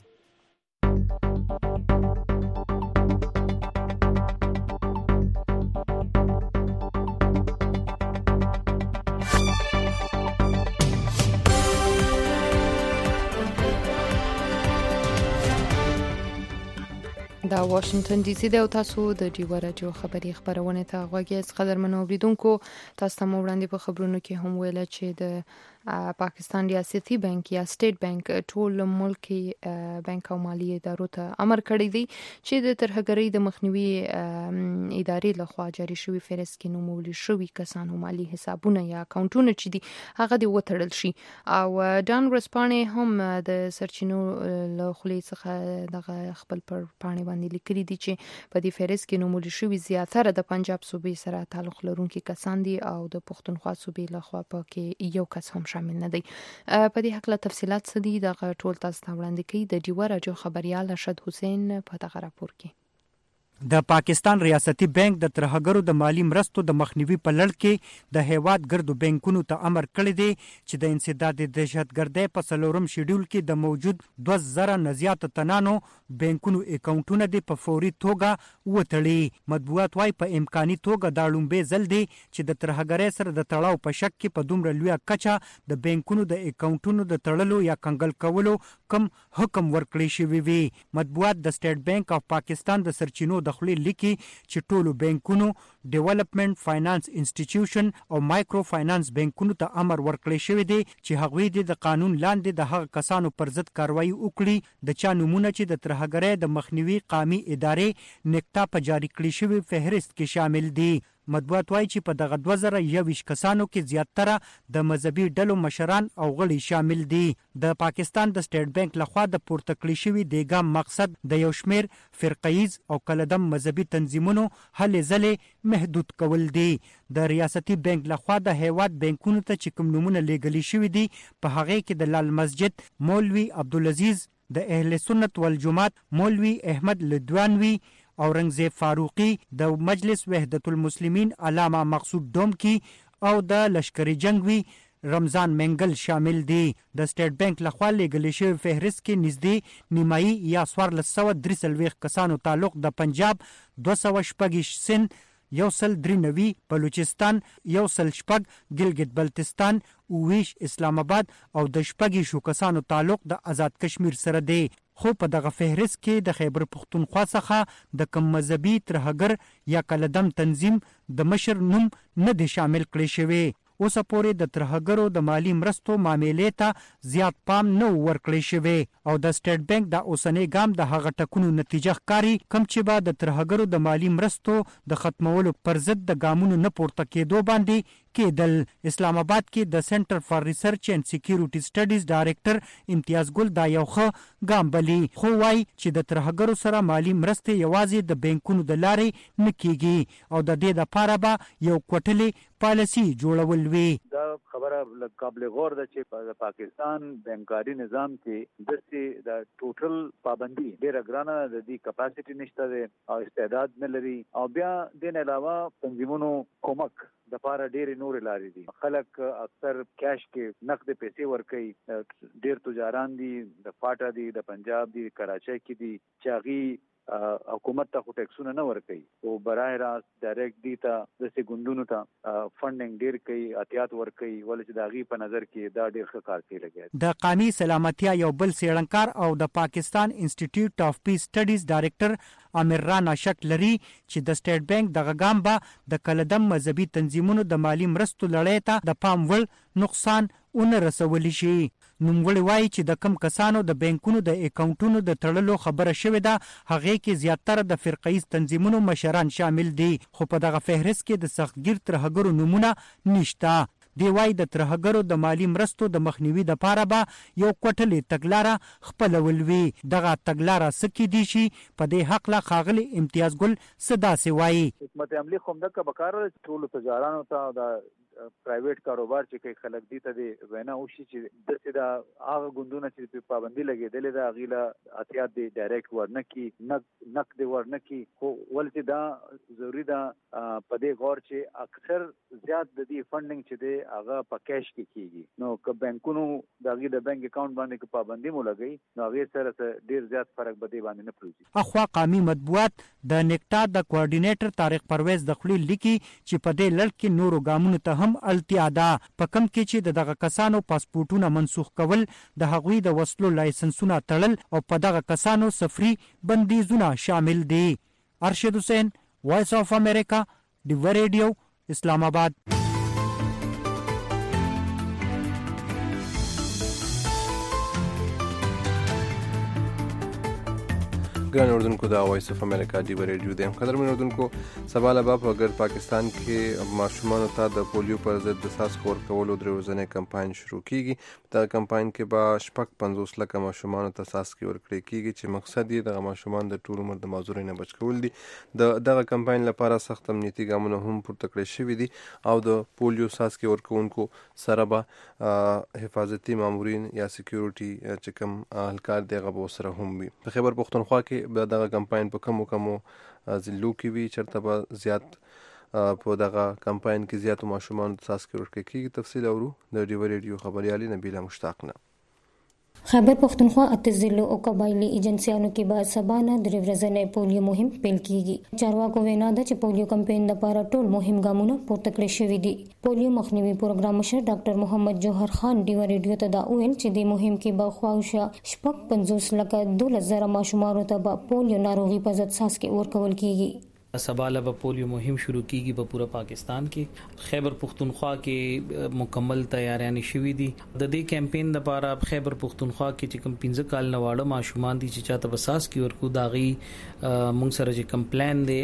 دا واشنگټن ډي سي دی او تاسو د ډیوا راډیو خبري خبرونه ته غوږی قدرمنو اوریدونکو. تاسو ته مو وړاندې په خبرونو کې هم ویل چې د پاکستان ریاستي بانک یا سټیټ بانک ټول ملکی بانک او مالی ادارو ته امر کړی دی چې د ترهګرۍ د مخنیوي ادارې لخوا جاري شوی فهرست کې نومول شوی کسانو مالی حسابونه یا اکاونټونه چې دي هغه د وټړل شي. او ډان ورسپانې هم د سرچینو له خلې څخه دغه خپل پر پاڼې باندې لیکلي دي چې په دې فهرست کې نومول شوی زیاتره د پنجاب صوبې سره تعلق لرونکي کسان دي او د پښتونخوا صوبې لخوا پکې یو کس هم شامل نه دی. په دې حق له تفصيلات څه دي دغه ټول تاسو ته وړاندې کوي د ډیوا راډیو خبريال ارشد حسین په دغه راپور کې. د پاکستان ریاستي بانک د ترهګرو د مالی مرستو د مخنیوي په لړ کې د هیواد ګردو بانکونو ته امر کړی دی چې د انسداد دهشتګردۍ په څلورم شیډول کې د موجود دوه زره نه زیات تنانو بانکونو اکاونټونه د په فوري توګه وتړي. مطبوعات وايي په امکاني توګه دا لومبه ځل دی چې د ترهګرۍ سره د تړاو په شک کې په دومره لوی کچه د بانکونو د اکاونټونو د تړلو یا کنګل کولو کم حکم ورکړی شوی وي. مطبوعات د سټیټ بانک اف پاکستان د سرچینو د خپل لیکي چې ټولو بانکونو ډیولپمنٹ فاینانس انسټیټیوشن او مایکرو فاینانس بانکونو ته امر ورکړی شوی دی چې هغوی د قانون لاندې د هغه کسانو پر ضد کاروایی وکړي د چا نمونه چې د ترهګرۍ د مخنیوي قومي ادارې نکتا په جاری کړی شوی فهرست کې شامل دي. مطبوعات وايي چې په دغه دوه زره یوویشت کسانو کې زیاتره د مذهبي ډلو مشران او غړي شامل دي. د پاکستان د سټیټ بانک لخوا د پورته کړی شوی دیګام مقصد د یو شمیر فرقه‌ایز او کلدم مذهبي تنظیمونو هلې ځلې محدود کول دي. د ریاستي بانک لخوا د هیواد بانکونو ته چې کوم نمونه لیږلي شوي دي په هغه کې د لال مسجد مولوي عبدالعزیز، د اهل سنت والجماعت مولوي احمد لدوانوي، اورنګزیب فاروقی، د مجلس وحدت المسلمین علامه مقصود ډومکی او د لشکري جنگوي رمضان منګل شامل دي. د سټیټ بانک لخوا لیږل شوی فهرست کې نږدې نیمایي یا څوارلس سوه درې څلوېښت کسانو تعلق د پنجاب، دوه سوه شپږ سند، یو سل درې نوي بلوچستان، یو سل شپږ ګلګت بلتستان، اوویش اسلام آباد او د شپږ شو کسانو تعلق د آزاد کشمیر سره دی. خو په دغه فهرست کې د خیبر پختونخوا څخه د کم مذهبي ترهګر یا کلدم تنظیم د مشر نوم نه دی شامل کړی شوی. اوسه پورې د ترهګرو د مالی مرستو معاملې ته زیات پام نه ورکړی شوی او د سټیټ بانک د اوسنۍ ګام د هغه ټکونو نتیجه ښکاري کوم چې به د ترهګرو د مالی مرستو د ختمولو پر ضد د ګامونو نه پورته کېدو باندې کېدل. اسلام آباد کې د سنټر فار ریسرچ اینڈ سکیورټي سټډیز ډایریکټر امتیاز ګل دا یو ښه ګام بلي، خو وایي چې د ترهګرو سره مالی مرستې یوازې د بانکونو د لارې نه کېږي او د دې دپاره به یو کوټلې پالیسي جوړول وي. دا خبره قابل غور ده چې په پاکستان بانکاري نظام کې داسې د ټوټل پابندي ډېره ګرانه د دې کپاسټي نشته ده او استعداد نه لري او بیا د نه علاوه تنظیمونو کومک د پاره ډېرې نورې لارې دي. خلک اکثر کیش کې نقد پیسې ورکوي. ډېر تجاران دي د فاټا دي، د پنجاب دي، کراچۍ کې دي چې هغوی حکومت ته ټیکسونه نه ورکوي او برای راست ډایرکټ دی ته د سګوندونو ته فندینګ ډیر کوي احتیاط ورکوي ولې چې داغي په نظر کې دا ډیر ښه کار کوي لګي د قومي سلامتیا یو بل سیړنکار او د پاکستان انسټیټیوټ اف پیس سټډیز ډایریکټر امیر رانا شک لري چې د سټیټ بانک دغه ګام به د کلدم مذهبي تنظیمونو د مالی مرستو لړۍ ته د پام وړ نقصان ونه رسولی شي. نوموړي وایي چې د کم کسانو د بانکونو د اکاونټونو د تړلو خبره شوې ده هغې کې زیاتره د فرقه‌ایز تنظیمونو مشران شامل دي خو په دغه فهرست کې د سختګیر ترهګرو نومونه نشته. دی وایي د ترهګرو د مالی مرستو د مخنیوي دپاره به یو کوټلې تګلاره خپلول وي. دغه تګلاره څه کیدی شي په دې هکله ښاغلي امتیاز ګل څه داسې وایي. حکومت عملي خو همدغه پکار ټولو تجارانو ته د پرایویټ کاروبار چې کوي خلک دي ته دی وینا وشي چې د سیدا هغه ګوندونه چې پابندي لګېدلې ده غیله احتیاط دی ډایرکټ ورنکي نق نق دی ورنکي خو ولته دا ضروری ده په دې غور چې اکثر زیات د دې فندینګ چې دی هغه په کیش کې کیږي نو که بانکونو دغه د بانک اکاونټ باندې کې پابندي مو لګي نو هغه سره ډیر زیات فرق به دی باندې نه پروزي. اخوا قومي مطبوعات د نیکټا د کوارډینیټر طارق پرویز د خپل لیکي چې په دې لړ کې نورو ګامونو ته هم التیا ده په کم کې چې دغه کسانو پاسپورتونه منسوخ کول د هغوی د وسلو لایسنسونه تړل او په دغه کسانو سفري بندیزونه شامل دي. ارشد حسین وایس اف امریکا ډیو ریډیو اسلام آباد. ګران اردوونکو دا وایس اف امریکا ډیو ریډیو دی. قدرمن اردوونکو سبا له به په ګر پاکستان کې ماشومانو ته د پولیو پر ضد د څاڅکو ورکولو درې ورځنی کمپاین شروع کیږي. دا کمپاین کې به شپږ پنځوس لکه ماشومانو ته څاڅکي ورکړل کیږي چې مقصد یې د ماشومان د ټول عمر د معذورۍ نه بچ کول دي. د دغه کمپاین لپاره سخت امنیتي ګامونه هم پورته کړل شوي دي او د پولیو څاڅکي ورکوونکو سره به حفاظتي مامورین یا سکیورټي چې کوم اهلکار دی هغه به ورسره هم وي. په خیبر پښتونخوا کې به دغه کمپاین په کمو کمو ضلعو کې وي چېرته به زیات په دغه کمپاین کې زیاتو ماشومانو ته څاڅکي ورکړل کېږي. تفصیل اورو د ډیو ریډیو خبریالي نبیله مشتاق نه. خیبر پختونخوا اته ضلعو او قبایلی ایجنسیانو کې به سبا نه درې ورځې پولیو مهم پیل کیږي. چارواکو وینا ده چې پولیو کمپاین لپاره ټول مهم ګامونه پورته کړل شوي دي. پولیو مخنیوي پروګرام مشر ډاکټر محمد جوهر خان ډیو ریډیو ته دا ویل چې د مهم کې به خواوشا شپږ پنځوس لکه دولس زره ماشومانو ته به پولیو ناروغي په ضد څاڅکي ورکول کیږي. سبا له پولیو مهم شروع کیږي په پورا پاکستان کې. خیبر پختونخوا کې مکمل تیاریاں شوې دي. د دې کمپاین لپاره خیبر پختونخوا کې چې کوم پنځه کال نه واړه ماشومان دي چې چاته بساس کې ورکو داغي مونږ سره چې کمپلین دی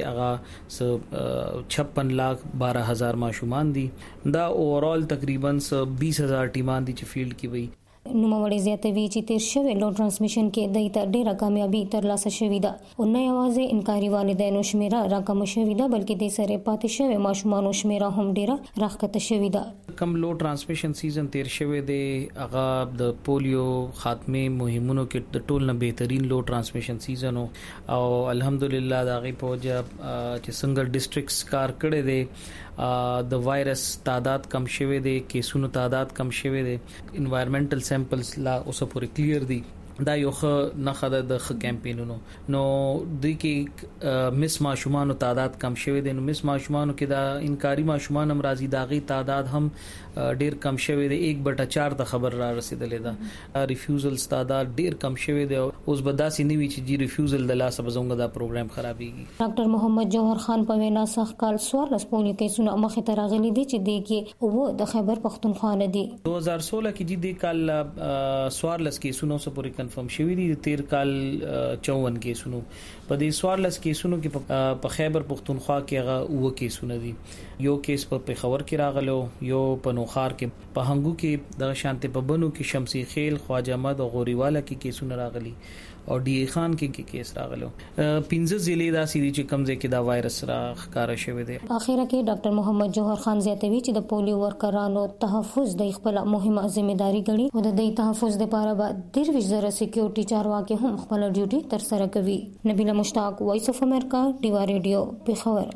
هغه छप्पन लाख बारह हज़ार ماشومان دي. دا اوورال تقریبا बीस हज़ार ټیمان دي چې فیلډ کې وي. نوموړي زیاتوي چې تیر شوی لو ترانسمیشن کې د ایت ډیره کامیابی ترلاسه شوې ده او نه یوازې انکاري والدینو شمیره راکم شوې ده بلکې د سره پاتې شوی ماشومان شمیره هم ډیره راخته شوې ده. کم لو ترانسمیشن سیزن تیر شوی دی هغه د پولیو خاتمه مهمونو کې د ټول نه بهترین لو ترانسمیشن سیزن او الحمدلله دا غي پوجا چې څنګه ډیسټریکټس کار کړي دي د وایرس تعداد کم شوی دی کیسونو تعداد کم شوی دی انوایرنمنټل سیمپلز لا اوسه پوری کلیر دي. دا یو ښه نخښه ده د ښه کمپینونو. نو دوی کې مس ماشومانو تعداد کم شوی دی. نو مس ماشومانو کې دا انکاري ماشومان هم راځي داغي تعداد هم ډیر کم شوی دی. یک بټه چار د خبر را رسیدلې ده. ریفیوزلز تعداد ډیر کم شوی دی. اوس بداسي نیوي چې جی ریفیوزل د لاسه بزونګه دا پروګرام خرابېږي. ډاکټر محمد جوهر خان په وینا سخت کال سوارلس پولیو کیسونه مخې ته راغلي دي چې د کې او د خیبر پختونخوا نه دي. دو هزار سولہ کې جی د کال سوارلس کیسونو سره پوری کنفرم شوی دي. تیر کال چوون کیسونو په دې سوارلس کیسونو کې په خیبر پختونخوا کې هغه وو کیسونه دي. یو کیس په پیښور کې راغلو یو په نوخار کې په هنګو کې د شانته په بنو کې شمسي خیل خواجه احمد او غوریواله کې کیسونه راغلي او ډی خان کې کې کیس راغلو. پنځه ضلع دا سړي چې کمزې کې دا وایرس را ښکارا شوی دی. اخیرا کې ډاکټر محمد جوهر خان زیاتوي چې د پولیو ورکرانو تحفظ د خپل مهمه ځمېداري ګڼي او د دې تحفظ لپاره به درویش زره سکیورټي چارواکي هم خپل ډیوټي تر سره کوي. نبیله مشتاق وایس اف امریکا ډیوا ریډیو پیښور.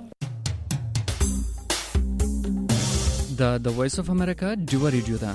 دا د وایس اف امریکا ډیوا ریډیو ده.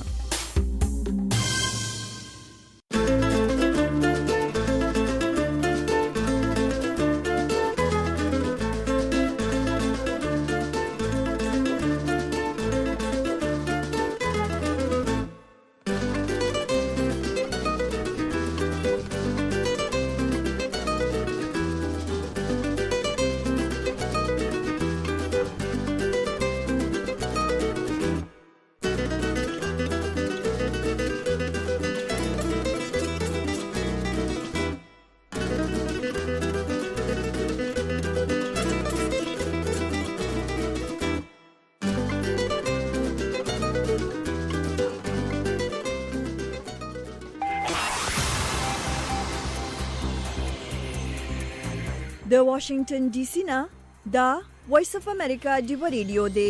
د واشنگټن ډي سي نه دا وایس اف امریکا ډیو ریډیو دی.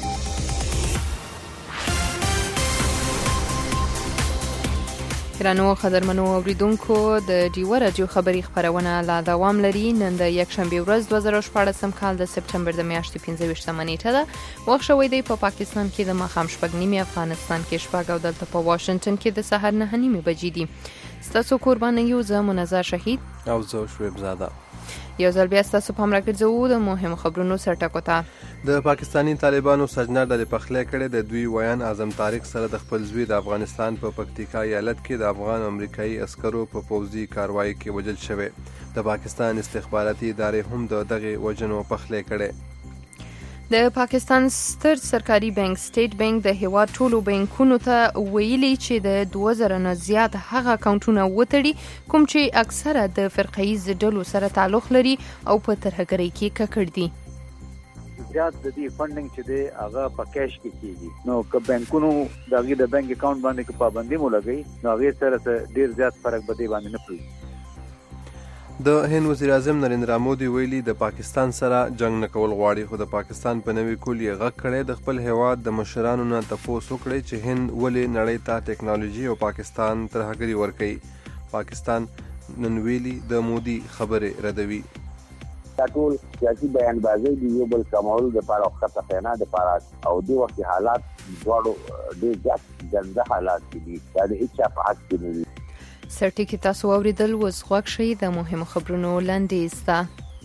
ګرانو قدرمنو اوریدونکو د ډیو رادیو خبری خبرونه لا دوام لري. نن د یکشنبه ورځ دوه زره شپاړسم کال د سپټمبر د میاشتې پنځه ویشتمه نیټه ده. وخت شوی دی په پاکستان کې د ماښام شپږ نیمې، افغانستان کې شپږ او دلته په واشنگټن کې د سحر نه نیمې بجې دي. ستاسو قربان یو زه منظر شهید او زه شعیب زاده. یو ځل بیا ستاسو په امر کې ځو د مهم خبرونو سرټکو ته. د پاکستانی طالبانو سجنا ډلې پخلی کړي د دوی ویان اعظم طارق سره د خپل زوی د افغانستان په پکتیکا ایالت کې د افغان او امریکایي عسکرو په پوځي کاروایی کې وژل شوی. د پاکستان استخباراتي ادارې هم د دغه وژنو پخلی کړي. د پاکستان ستر سرکاري بانک سټیټ بانک د هیواد ټولو بانکونو ته ویلي چې د دوه زره نه زیات هغه اکاونټونه وتړي کوم چې اکثره د فرقه‌ایز ډلو سره تعلق لري او په ترهګرۍ کې ککړ دي. زیات د دې فندینګ چې دی هغه په کیش کې کیږي. نو که بانکونو دغه د بانک اکاونټ باندې پابندي مو لګي نو هغه سره ډیر زیات فرق به دی باندې نه پوي. د هند وزیر اعظم نریندرا مودي ویلي د پاکستان سره جنگ نه کول غواړي، خو د پاکستان په نوي کول یې غږ کړی. د خپل هیواد د مشرانو نه تپوس وکړي چې هند ولې نړۍ ته ټیکنالوژي او پاکستان ترهګري ورکوي. پاکستان نن ویلي د مودي خبرې ردوي. دا ټول سیاسي بیانبازي دی یو بل کمول د پاره وخت نه د پاره او د وخت حالات ډېر ډېر ځات ګنده حالات دي. دا د هیڅ په حق کې نه دي. سرټی کې تاسو اوریدل وز خوښ شي د مهمو خبرونو لاندې استا.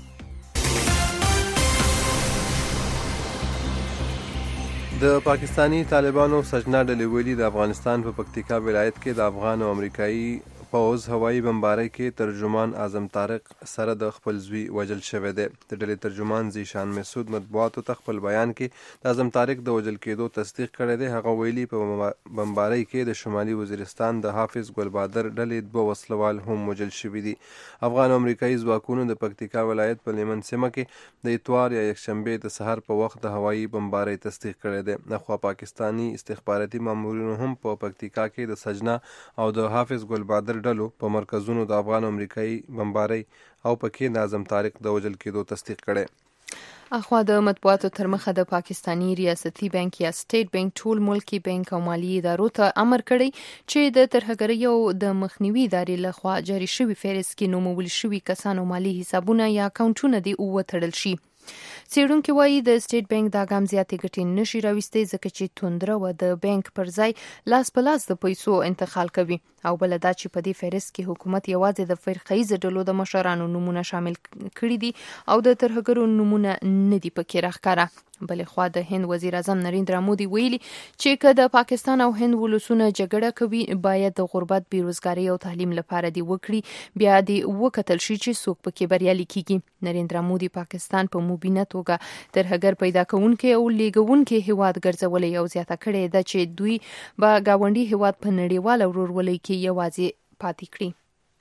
د پاکستانی طالبانو سجنا ډلې ویلي د افغانستان په پکتیکا ولایت کې د افغان او امریکایي پوز هوایي بمبارۍ کې ترجمان اعظم طارق سره د خپل زوی وژل شوی دی. د ډلې ترجمان زیشان مسعود مطبوعاتو ته خپل بیان کې د اعظم طارق د وژل کېدو تصدیق کړی دی. هغه ویلي په بمبارۍ کې د شمالي وزیرستان د حافظ ګل بادر ډلې دوه وسلوال هم وژل شوي دي. افغان او امریکایي ځواکونو د پکتیکا ولایت په لیمن سیمه کې د اتوار یا یکشنبې د سحر په وخت د هوایي بمبارۍ تصدیق کړی دی. نخوا پاکستانی استخباراتي مامورینو هم په پکتیکا کې د سجنا او د حافظ ګل بادر ډلو په مرکزونو د افغان امریکایي بمبارۍ او پکې د اعظم طارق د وژل کېدو تصدیق کړي. اخوا د مطبوعاتو تر مخه د پاکستانی ریاستي بانک یا سټیټ بانک ټول ملکی بانک او مالی ادارو ته امر کړی چې د ترهګرۍ او د مخنیوي ادارې لخوا جاری شوی فهرست کې نومول شوي کسانو مالی حسابونه یا اکاونټونه دی وتړل شي. څېړونکي وایي د سټیټ بانک دا ګام زیاتې ګټې نشي راوستي ځکه چې توندره و د بانک پر ځای لاس په لاس د پیسو انتقال کوي او بل دا چې په دې فهرست کې حکومت یوازې د فرقه‌ایز ډلو د مشرانو نمونه شامل کړي دي او د ترهګرو نمونه نه دي پکې راښکاره. بلې خوا د هند وزیر اعظم نریندرا مودي ویلي چې که د پاکستان او هند ولسونه جګړه کوي باید د غربت، بیروزګارۍ او تعلیم لپاره دی وکړي، بیا دی وکتل شي چې څوک پکې بریالي کیږي. نریندرا مودي پاکستان په مبینه توګه ترهګر پیدا کوونکې او لیږونکې هیواد ګرځولې او زیاته کړې ده چې دوی به ګاونډي هیواد په نړیوال ورورولۍ کې یوازې پاتې کړي.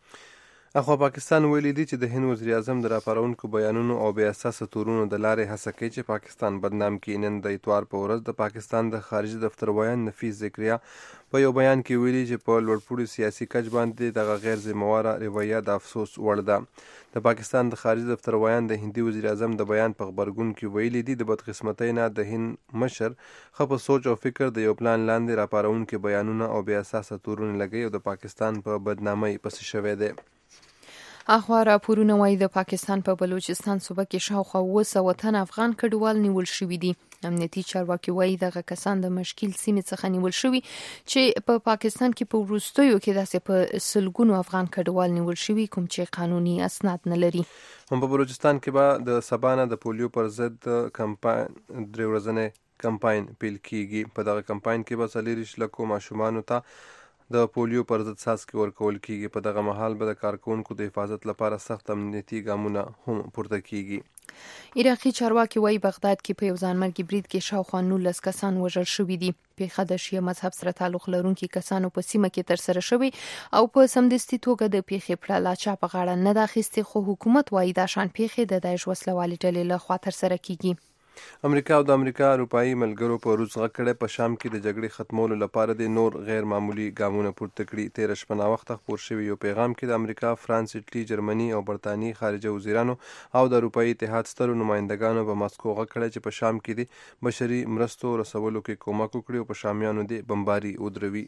اخوا پاکستان ویلي دی چې د هند وزیر اعظم د راپارونکو بیانونو او بې اساسه تورونو د لارې هڅه کوي چې پاکستان بدنام کړي. نن د اتوار په ورځ د پاکستان د خارجي دفتر ویان نفیس ذکریا په یو بیان کې ویلي چې په لوړپوړي سیاسي کچ باندې دغه غیر ذمہواره رویه د افسوس وړ ده. د پاکستان د خارجي دفتر ویان د هندي وزیر اعظم د بیان په خبرګون کې ویلي دي د بدقسمتۍ نه د هند مشر ښه په سوچ او فکر د یو پلان لاندې راپارونکو بیانونه او بې اساسه تورونه لګوي او د پاکستان په بدنامۍ پسې شوی دی. اخوا راپورونه وایي د پاکستان په بلوچستان صوبه کې شاوخوا اوه سوه تن افغان کډوال نیول شوي دي. امنیتي چارواکي وایي دغه کسان د مشکل سیمې څخه نیول شوي چې په پاکستان کې په وروستیو کې داسې په سلګونو افغان کډوال نیول شوي کوم چې قانوني اسناد نه لري. هم په بلوچستان کې به د سبا نه د پولیو پر ضد کمپاین درې ورځنی کمپاین پیل کیږي. په دغه کمپاین کې به څلېرویشت لکو ماشومانو ته د پولیو پر ضد څاڅکي ورکول کیږي. په دغه مهال به د کارکونکو د حفاظت لپاره سخت امنیتي ګامونه هم پورته کیږي. عراقي چارواکي وایي بغداد کې په یو ځانمرګي برید کې شاوخوا نولس کسان وژل شوي دي. پیښه د شیعه مذهب سره تعلق لرونکي کسانو په سیمه کې ترسره شوې او په سمدستي توګه د پیښې پړه لا چا په غاړه نه ده اخیستې، خو حکومت وایي دا شان پیښې د داعش وسلوالې ډلې لخوا ترسره کیږي. امریکا او د امریکا اروپایي ملګرو په روس غږ کړی په شام کې د جګړې ختمولو لپاره د نور غیر معمولي ګامونه پورته کړي. تېره شپه ناوخته خپور شوي یو پیغام کې د امریکا، فرانس، ایټالي، جرمني او برطانیې خارجه وزیرانو او د اروپایي اتحاد سترو نمایندګانو په ماسکو غږ کړی چې په شام کې د بشري مرستو رسولو کې کومک وکړي او په شامیانو د بمباري ودروي.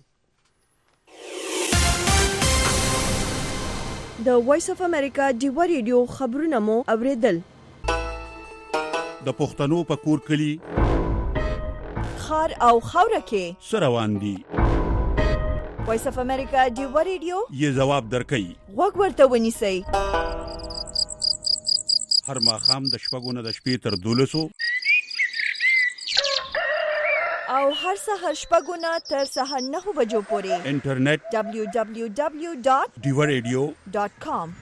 د وایس اف امریکا ډیوا ریډیو خبرونه مو اوریدل. د پښتنو په کور کلی خار او خاوره کې سروان دي. وایس اف امریکا ډیوا ریډیو یې جواب درکړي. وګ ورته ونیسئ. هر ماښام د شپږو نه د شپې تر دولسو او هر سهار شپږو نه تر سهار نهو بجو پورې انټرنیټ دبلیو دبلیو دبلیو ډاٹ ډیوا ریډیو ډاٹ کام.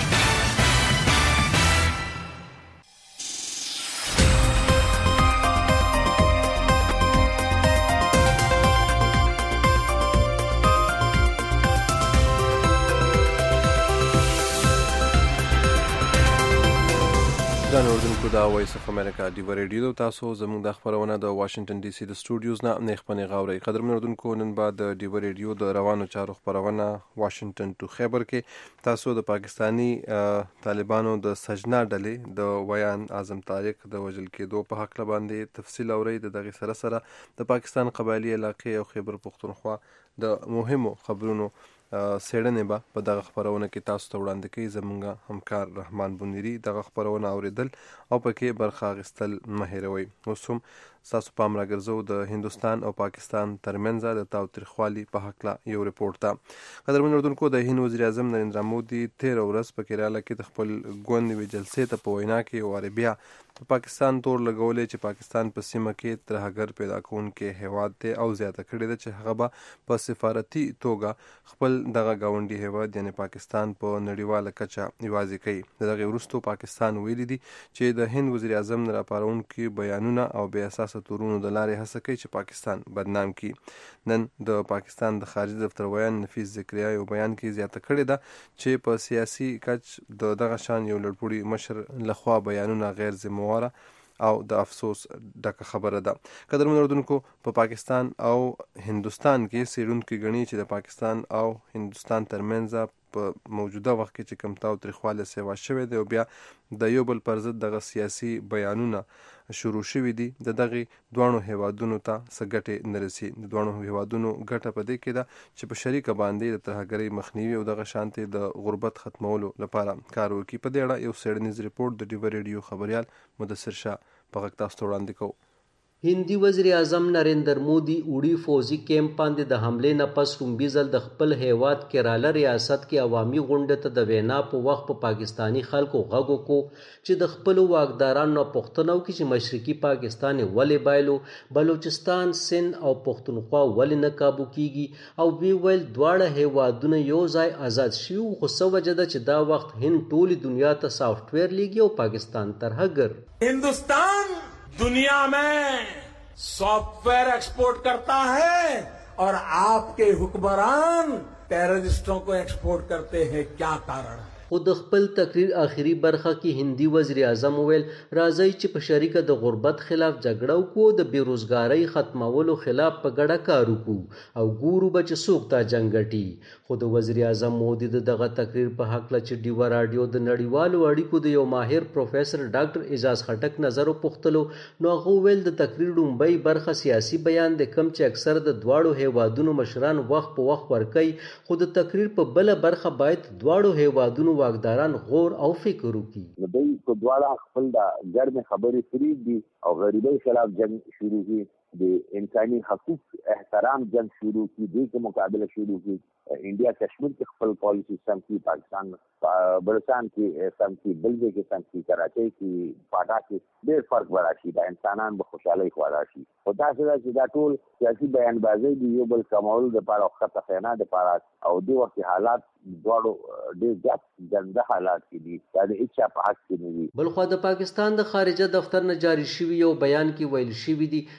ګران اوریدونکو، دا وایس اف امریکا ډیوا ریډیو ده. تاسو زموږ د خبرونه د واشنگټن ډي سي د سټوډیوز نه نیخپنې غاورئ. قدرمن اوریدونکو، نن بعد د ډیوا ریډیو د روانو چارو خبرونه واشنگټن ټو خیبر کې تاسو د پاکستانی طالبانو د سجنا ډلې د ویان اعظم طارق د وژل کېدو په حق باندې تفصیل اورئ. د دغه سره سره د پاکستان قبایلی علاقې او خیبر پختونخوا د مهمو خبرونو سیړنې به په دغه خبرونه کې تاسو ته وړاندې کوي. زموږ همکار رحمان بونیری دغه خبرونه اوریدل او پکې برخه اخیستل مه هیروئ. اوس هم ستاسو پام راګرځو د هندوستان او پاکستان ترمنځ د تاوتریخوالي په هکله یو رپورټ ته. قدرمن اردوونکو، د هند وزیر اعظم نریندرا مودي تېره ورځ په کیرالا کې د خپل ګوند یوې جلسې ته په وینا کې وارې بیا په پاکستان تور لګولې چې پاکستان په سیمه کې ترهګر پیدا کوونکی هیواد دی او زیاته کړې ده چې هغه به په سفارتي توګه خپل دغه ګاونډي هیواد یعنی پاکستان په نړیواله کچه یوازې کوي. د دغې وروستو پاکستان ویلي دي چې د هند وزیر اعظم راپارونکي بیانونه او بې اساسه تورونو د لارې هڅه کوي چې پاکستان بدنام کړي. نن د پاکستان د خارجه دفتر ویان نفیس زکریا یو بیان کې زیاته کړې ده چې په سیاسي کچ د دغه شان یو لړپوړي مشر لخوا بیانونه غیر ذمه‌واره او د افسوس ډکه خبره ده. قدرمن اردوونکو، په پاکستان او هندوستان کې څېړونکي ګڼي چې د پاکستان او هندوستان ترمنځ په موجوده وخت کې چې کوم تاوتریخوالی سیوا شوی دی او بیا د یو بل پر ضد دغه سیاسي بیانونه شروع شوي دي، د دغې دواړو هیوادونو ته څه ګټې نه رسي. د دواړو هیوادونو ګټه په دې کې ده چې په شریکه باندې د ترهګرۍ مخنیوي او دغه شانتې د غربت ختمولو لپاره کار وکړي. په دې اړه یو څېړنیز رپورټ د ډیوا ریډیو خبریال مدثر شاه په غږ تاسو ته وړاندې کوو. هندي وزیر اعظم نریندر مودي اوړي فوزي کیمپ باندې د حملې نه پس لومبي ځل د خپل هیواد کیرالا ریاست کې عوامي غونډه ته د وینا په وخت په پاکستانی خلکو غږ وکړو چې د خپلو واکدارانو نه پوښتنه وکړي چې مشرقي پاکستان یې ولې بایلو، بلوچستان، سند او پښتونخوا ولې نه کابو کیږي او وی ویل دواړه هیوادونه یو ځای آزاد شوي خو څه وجه ده چې دا وخت هند ټولې دنیا ته سافټویر لیږي او پاکستان ترهګر. हिंदुस्तान दुनिया में सॉफ्टवेयर एक्सपोर्ट करता है और आपके हुक्मरान टेररिस्टों को एक्सपोर्ट करते हैं, क्या कारण है? خو د خپل تقریر آخري برخه کې هندي وزیر اعظم ویل راځي چې په شریکه د غربت خلاف جګړه وکړو، د بیروزګارۍ ختمولو خلاف په ګډه کار وکړو او ګورو به چې څوک دا جنګ ګټي. خو د وزیر اعظم مودي د دغه تقریر په هکله چې ډیوا راډیو د نړیوالو اړیکو د یو ماهر پروفیسر ډاکټر اعجاز خټک نظر وپوښتلو نو هغه ویل د تقریر لومبۍ برخه سیاسي بیان د کم چې اکثر د دواړو هیوادونو مشران وخت په وخت ورکوي، خو د تقریر په بله برخه باید دواړو هیوادونو واکداران غور او فکر وکړي. دوی په دواړه خپل د ګرمې خبرې پرېږدي او غریبۍ خلاف جنګ شروع کړي، د انساني حقوق احترام جنگ شروع کی، دې کې مقابله شروع کی. انډیا کشمیر کې خپل پالیسی سم کی، پاکستان بلوچستان کې سم کی، بلځای کې سم کی، کراچۍ کې، پاټا کې ډېر فرق به راشي، دا انسانان به خوشحالۍ خوا راشي. خو داسې ده چې دا ټول سیاسي بیانبازۍ د یو بل کمولو دپاره او ښکته خینا دپاره او دې وخت کې حالات دواړو ډېر زیات ګنده حالات کې دي، دا د هېچ چا په حق کې نه دي. بلخوا د پاکستان د خارجه دفتر نه جاري شوي یو بیان کې ویل شوي دي چې هند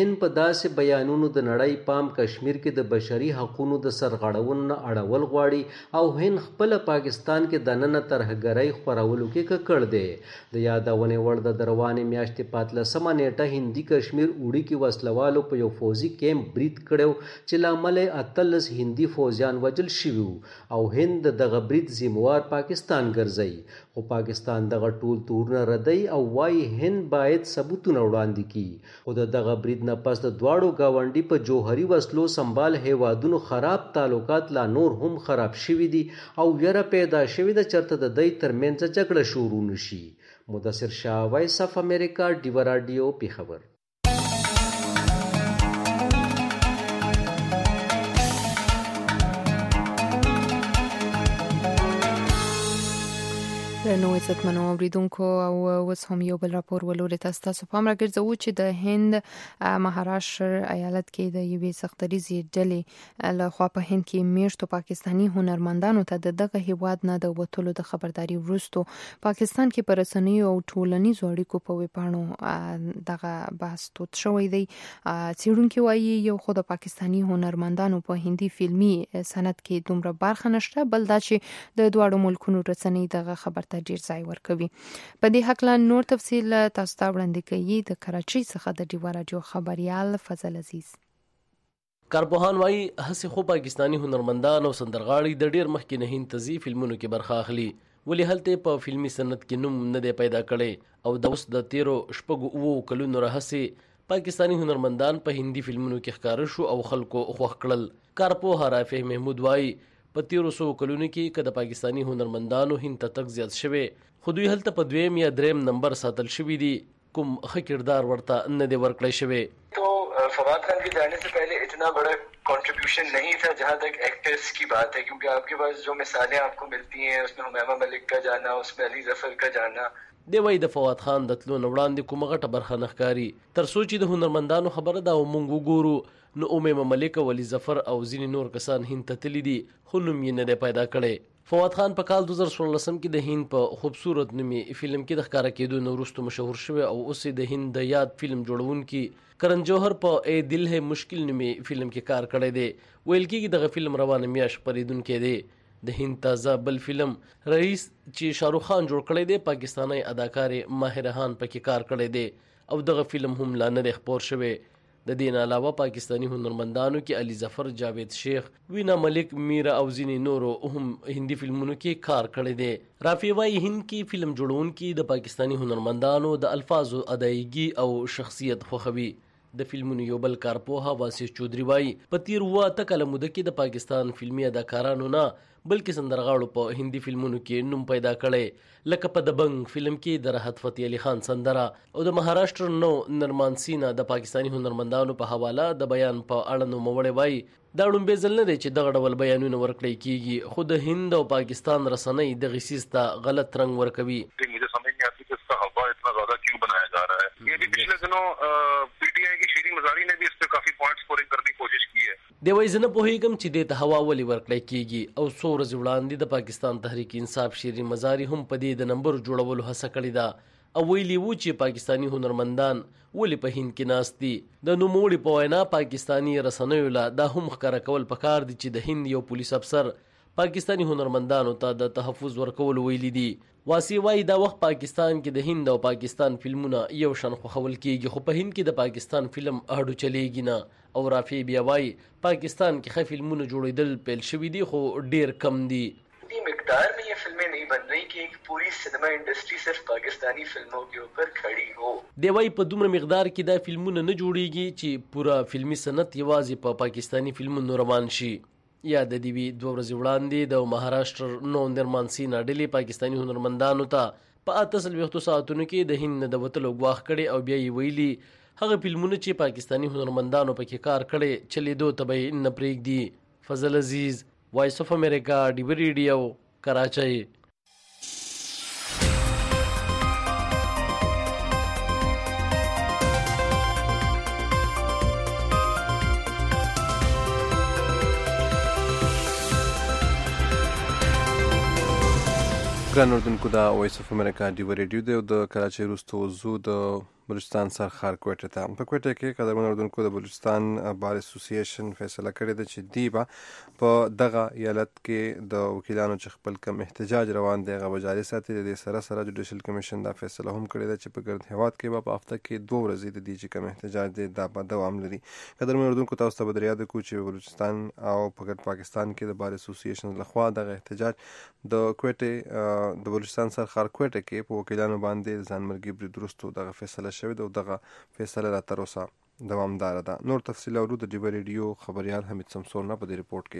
هند په داسې بیانونو د نړۍ پام کشمیر کې د بشري حقوقو د سرغړونو نه اړول غواړي او هند خپل پاکستان کې د نن ترهګرۍ خورولو کې ککړ دی. د یادونې وړ د روانې میاشتې په اتلسمه نیټه هندي کشمیر اوړي کې وسلوالو په یو فوزي کیمپ برید کړو چې لامل یې اتلس هندي فوجیان وژل شوي او هند دغه برید ذمہوار پاکستان ګرځي. خو پاکستان دغه ټول تورونه ردی او وايي هند باید ثبوتونه وړاندې کړي. خو د دغه برید نه پس د دواړو ګاونډي په جوهري وسلو سمبال هیوادونو خراب تعلقات لا نور هم خراب شوي دي او یره پیدا شوې ده چېرته د دوی ترمنځ جګړه شروع نشي. مدثر شاه، وایس اف امریکا، ډیوه راډیو، پیښور. نو عزتمنو اوریدونکو او اوس هم یو بل راپور ولوري تاسو ته پام راګرځو چې د هند مهاراشټر ایالت کې د یوې سختریزي ډلې له خوا په هند کې میشتو پاکستانی هنرمندانو ته د دغه هیواد نه د وټولو د خبرداري وروسته پاکستان کې پر رسنیو او ټولنیزو اړیکو په ویبپاڼو دغه بحث توت شوی دی. څېړونکي وایي یو خو د پاکستانی هنرمندانو په هندي فلمي صنعت کې دومره برخه نشته، بل دا چې د دواړو ملکونو رسنۍ دغه خبر ته ډیر ځای ورکوي. په دې حق لا نور تفصیل تاسو ته وړاندې کوي د کراچۍ څخه د ډیوه راډیو خبريال فضل عزیز. کارپوهان وایي هسې خو پاکستانی هنرمندان او سندرغاړي د ډیر مخکې نه هند تزي فلمونو کې برخه اخلي، ولې هلته په فلمي صنعت کې نوم نه دی پیدا کړي او د اوس د تیرو شپږو اوو کلونو راهسې پاکستانی هنرمندان په هندي فلمونو کې ښکاره شو او خلکو خوښ کړل. کارپوه رافع محمود وایي په تیرو سو کلونو کې که د پاکستانی هنرمندانو هند ته تک زیات شوی، خو دوی هلته په دویم یا دریم نمبر ساتل شوي دي، کوم ښه کردار ورته نه دی ورکړی شوی. تو فواد خان کے جانے سے پہلے اتنا بڑا کنٹریبیوشن نہیں تھا جہاں تک ایکٹرز کی بات ہے، کیونکہ آپ کے پاس جو مثالیں آپ کو ملتی ہیں اس میں حمیمہ ملک کا جانا، اس میں علی ظفر کا جانا. دی وایي د فواد خان د تلو نه وړاندې کومه غټه برخه نه ښکاري. تر څو چې د هنرمندانو خبره ده او موږ وګورو نو حمیمه ملک او علی ظفر او ځینې نور کسان هند ته تللي دي، خو نوم یې نه دی پیدا کړی. فواد خان په کال دوه زره څوارلسم کې د هند په خوبصورت نومي فلم کې د ښکاره کېدو نه وروسته مشهور شوی او اوس د هند د یاد فلم جوړونکي کرن جوهر په ای دل ہے مشکل نومي فلم کې کار کړی دی. ویل کېږي دغه فلم روانه میاشت خپرېدونکی دی. د هند تازه بل فلم رئیس چې شاهرخ خان جوړ کړی دی، پاکستانی اداکار ماهر خان پکې کار کړی دی او دغه فلم هم لا نه دی خپور شوی. د دې نه علاوه پاکستانی هنرمندانو کې علی ظفر، جاوید شیخ، وینا ملک، میرا او ځینې نورو هم هندي فلمونو کې کار کړی دی. رافع وایي هند کې فلم جوړونکي د پاکستانی هنرمندانو د الفاظو ادایګي او شخصیت خوښوي. د فلمونو یو بل کارپوه واسع چودري وایي په تیر اوه اته کاله موده کې د پاکستان فلمي اداکارانو نه بلکې سندرغاړو په هندي فلمونو کې نوم پیدا کړی، لکه په دبنګ فلم کې د راحت فتح علي خان سندره او د مهاراشټر نو نرمان سینا د پاکستانی هنرمندانو په حواله د بیان په اړه نوموړی وایي دا لومبې ځل نه دی چې دغه ډول بیانونه ورکړی کېږي، خو د هند او پاکستان رسنۍ دغې څیز ته غلط رنګ ورکوي. مجھے سمجھ نہیں آتی کہ اس کا ہوا اتنا زیادہ کیوں بنایا جا رہا ہے. یہ بھی پچھلے دنوں پی ٹی آئی کی شیریں مزاری نے بھی اس پہ کافی پوائنٹ اسکورنگ کرنے کی کوشش کی ہے. دی وایي زه نه پوهېږم چې دې ته هوا ولې ورکړی کېږي او څو ورځې وړاندې د پاکستان تحریک انصاف شیرین مزاري هم په دې د نمبر جوړولو هڅه کړې ده او ویلي وو چې پاکستانی هنرمندان ولې په هند کې ناست دي. د نوموړي په وینا پاکستانی رسنیو له دا هم ښکاره کول پکار دي چې د هند یو پولیس افسر پاکستانی هنرمندانو ته د تحفظ ورکول ویلي دي. واسی وایي دا وخت پاکستان کې د هند او پاکستان فلمونه یو شان خوښول کېږي، خو په هند کې د پاکستان فلم اړو چلیږي نه. او رافع بیا وایي پاکستان کې ښه فلمونه جوړېدل پیل شوي دي خو ډیر کم دي. مقدار میں یہ فلمیں نہیں بن رہی کہ ایک پوری سینما انڈسٹری صرف پاکستانی فلموں کے اوپر کھڑی ہو. دی وایي په دومره مقدار کې دا فلمونه نه جوړیږي چې پوره فلمي صنعت یوازې په پاکستانی فلمونو روان شي. یا د دې وی دوه ورځې وړاندې د مهاراشټر نو نرمان سینا ډلې پاکستانی هنرمندانو ته په اته څلوېښتو ساعتونو کې د هند نه د وتلو ګواښ کړی او بیا یې ویلي هغه فلمونه چې پاکستانی هنرمندانو پکې کار کړی چلیدو ته به یې نه پرېږدي. فضل عزیز، وایس اف امریکا، ډیوه ریډیو، کراچۍ. ګران اردوونکو، دا وایس اف امریکا ډیوه ریډیو دی او د کراچۍ وروسته زو د بلوچستان سرخار کوټه ته. په کوټه کې قدرمن اردوونکو د بلوچستان بار اسوسییشن فیصله کړې ده چې دی به په دغه ایالت کې د وکیلانو چې خپل کم احتجاج روان دی هغه به جاري ساتي. د دې سره سره جوډیشل کمیشن دا فیصله هم کړې ده چې په ګرد هیواد کې به په هفته کې دوه ورځې د دې چې کم احتجاج دی دا به دوام لري. قدرمن اردوونکو تاسو ته به در یاد کړو چې بلوچستان او په ګرد پاکستان کې د بار اسوسییشن لخوا دغه احتجاج د کوټه د بلوچستان سرخار کوټه کې په وکیلانو باندې ځانمرګي برید وروسته دغه فیصله شوې ده او دغه فیصله لا تر اوسه دوامدار ده. نور تفصیل اورو د ډیو ریډیو خبريال حمید سمسور نه په دې رپورت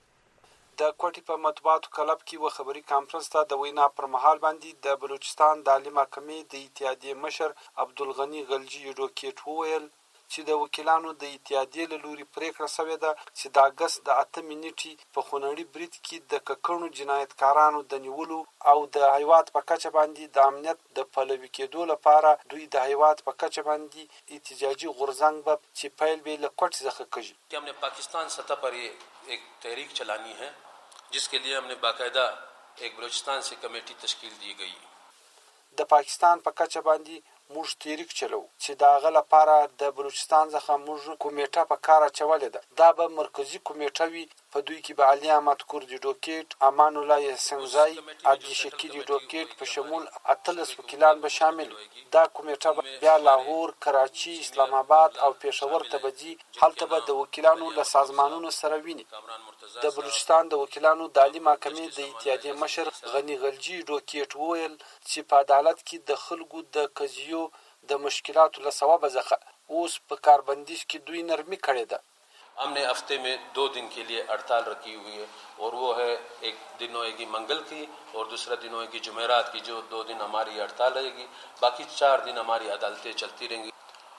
کې. د کوټې په مطبوعاتو کلب کې و خبري کانفرنس ته د وینا پر مهال باندې د بلوچستان د عالی محکمې د اتحادیې مشر عبدالغنی غلجی ایډوکیټ وویل چې د وکیلانو د اتحادیې له لوري پریکړه شوې ده چې د اګست د اته منېټې په خونړي برید کې د ککړو جنایتکارانو د نیولو او د هیواد په کچه باندې د امنیت د پلوي کېدو لپاره دوی د هیواد په کچه باندې احتجاجي غورځنګ به چې پیل به له کوټې څخه کوي. हमने पाकिस्तान सतह पर एक तहरीक चलानी है जिसके लिए हमने बाकायदा एक बलूचिस्तान से कमेटी तश्कील दी गई. د پاکستان په کچه باندې موږ تحریک چلو چې دا غل لپاره د بلوچستان څخه موږ کمیټه په کار اچولې ده. دا به مرکزی کمیټه وي. په دوی کې به علي احمد کورد ایډوکیټ، امان الله سنگزای، عادي شکیل ایډوکیټ په شمول اتلس وکیلان به شامل وي. دا کمیټه به بیا لاهور، کراچي، اسلام آباد او پېښور ته به ځي. هلته به د وکیلانو له سازمانونو سره ویني. د بلوچستان د وکیلانو د عالی محکمې د اتحادیې مشر غنی غلجی ایډوکیټ وویل چې په عدالت کې د خلکو د قضیو د مشکلاتو له سببه ځخه اوس په کاربندیز کې دوی نرمي کړې ده. हमने हफ्ते में दो दिन के लिए हड़ताल रखी हुई है और वो है एक दिन होएगी मंगल की और दूसरा दिन होएगी जुमेरात की. जो दो दिन हमारी हड़ताल रहेगी, बाकी चार दिन हमारी अदालतें चलती रहेंगी.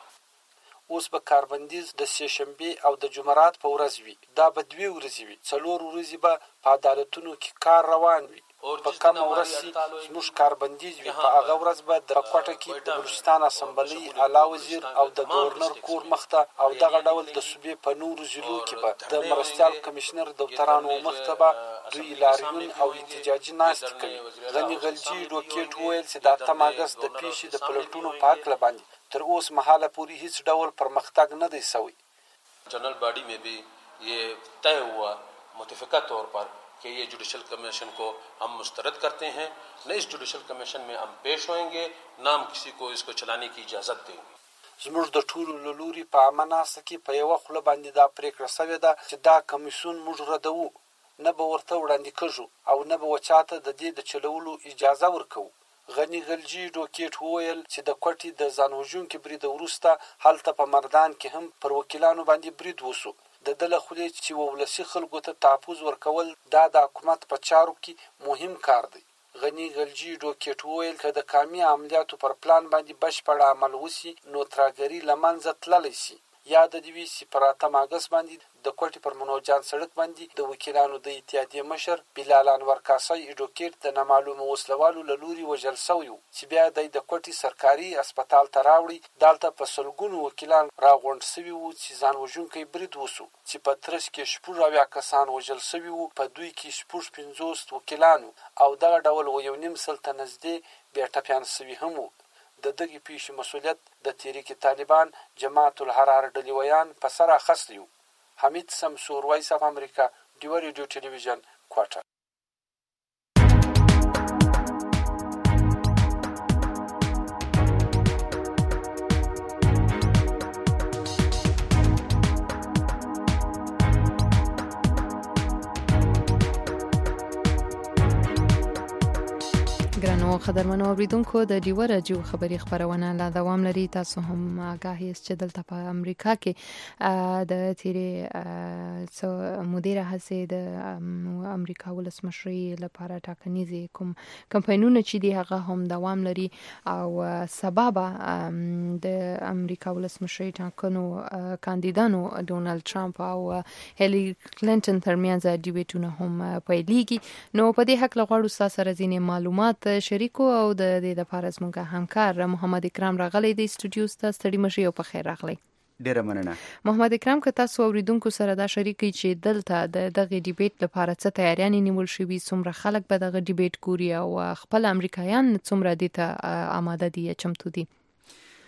اوس به کاربندیز د سه شنبه او د جمعرات په ورځ وي. دا به دوی ورځې وي. څلور ورځې به په عدالتونو کې کار روان وي. په کوم ورځ چې زموږ کاربندیز وي په هغه ورځ به د کوټه کې د بلوچستان اسمبلی اعلی وزیر او د گورنر کور مخته او دغه ډول د صوبې په نورو ضلعو کې به د مرستیال کمشنر دفترانو مخته به دوی لاریون او احتجاجي ناستې کوي. غنی غلجي ایډوکیټ وویل چې د اتم اګست د پیښې د پلټونو په هکله باندې تر اوس مهاله پورې هیڅ ډول پرمختګ نه دی شوی. जनरल बॉडी में भी ये तय हुआ मुतफिका तौर पर कि ये जुडिशल कमीशन को हम मुस्तरद करते हैं. न इस जुडिशल कमीशन में हम पेश होंगे, न हम किसी को इसको चलाने की इजाज़त देंगे. زموږ د ټولو له لوري په عامه ناسته کې په یوه خوله باندې دا پریکړه شوې ده چې دا کمیسیون موږ ردوو. نه به ورته وړاندې کېږو او نه به وچاته د دې د چلولو اجازه ورکوو. غنی غلجی ایډوکیټ وویل چې د کوټې د ځان وژونکي برید وروسته هلته په مردان کې هم پر وکیلانو باندې برید وسو. د ده له خولې چې ولسي خلکو ته تحفظ ورکول دا د حکومت په چارو کې مهم کار دی. غنی غلجی ایډوکیټ وویل که د کامي عملیاتو پر پلان باندې بشپړ عمل وسي نو ترهګري له منځه تللی سي. یاد دې وي چې پر اتم اګست باندې د کوټې پر منوجان سړک باندې د وکیلانو د اتحادیې مشر بلال انور کاسای ایډوکیټ د نامعلومه وسلوالو له لوري وژل شوی و چې بیا د د کوټې سرکاري هسپتال ته راوړي. دلته په سلګونو وکیلان راغونډ شوي وو چې ځان وژونکی برید وسو چې په ترڅ کې شپږ اویا کسان وژل شوي وو. په دوی کې شپږ پنځوس وکیلان او دغه ډول و یو نیم سل ته نږدې بیا ټپیان شوي هم وو. د دغې پیښې مسؤلیت د تحریک طالبان جماعت الحرار ډلېویان په سر اخیستی و. حمید سمسور، وایس اف امریکا، ډیو ریډیو ټلویزیون، کوټه. ګرانو قدرمنو اوریدونکو د ډیو راډیو خبري خبرونه لا دوام لري. تاسو هم آگاهی است چې دلته په امریکا کې د تیرې څو مدیره هڅې د امریکا ولسمشرۍ لپاره ټاکنیزې کوم کمپاینونه چې دی هغه هم دوام لري او سبب د امریکا ولسمشرۍ ټاکنو کاندیدانو ډونالد ټرمپ او هیلي کلینټن ترمنځ ډیبیټونه هم پیلېږي. نو په دې حق لغواړو تاسو سره ځینې معلومات شریکو او د دې لپاره زموږ همکار محمد اکرام راغلی دی سټوډیو ته. ستړي مشي او په خیر راغلی. ډیره مننه. محمد اکرام که تاسو اوریدونکو سره دا شریکي چې دلته د دغه ډیبیټ لپاره څه تیاریانې نیول شوي، څومره خلک به دغه ډیبیټ ګوري او خپل امریکایان څومره دې ته آماده دي یا چمتو دي؟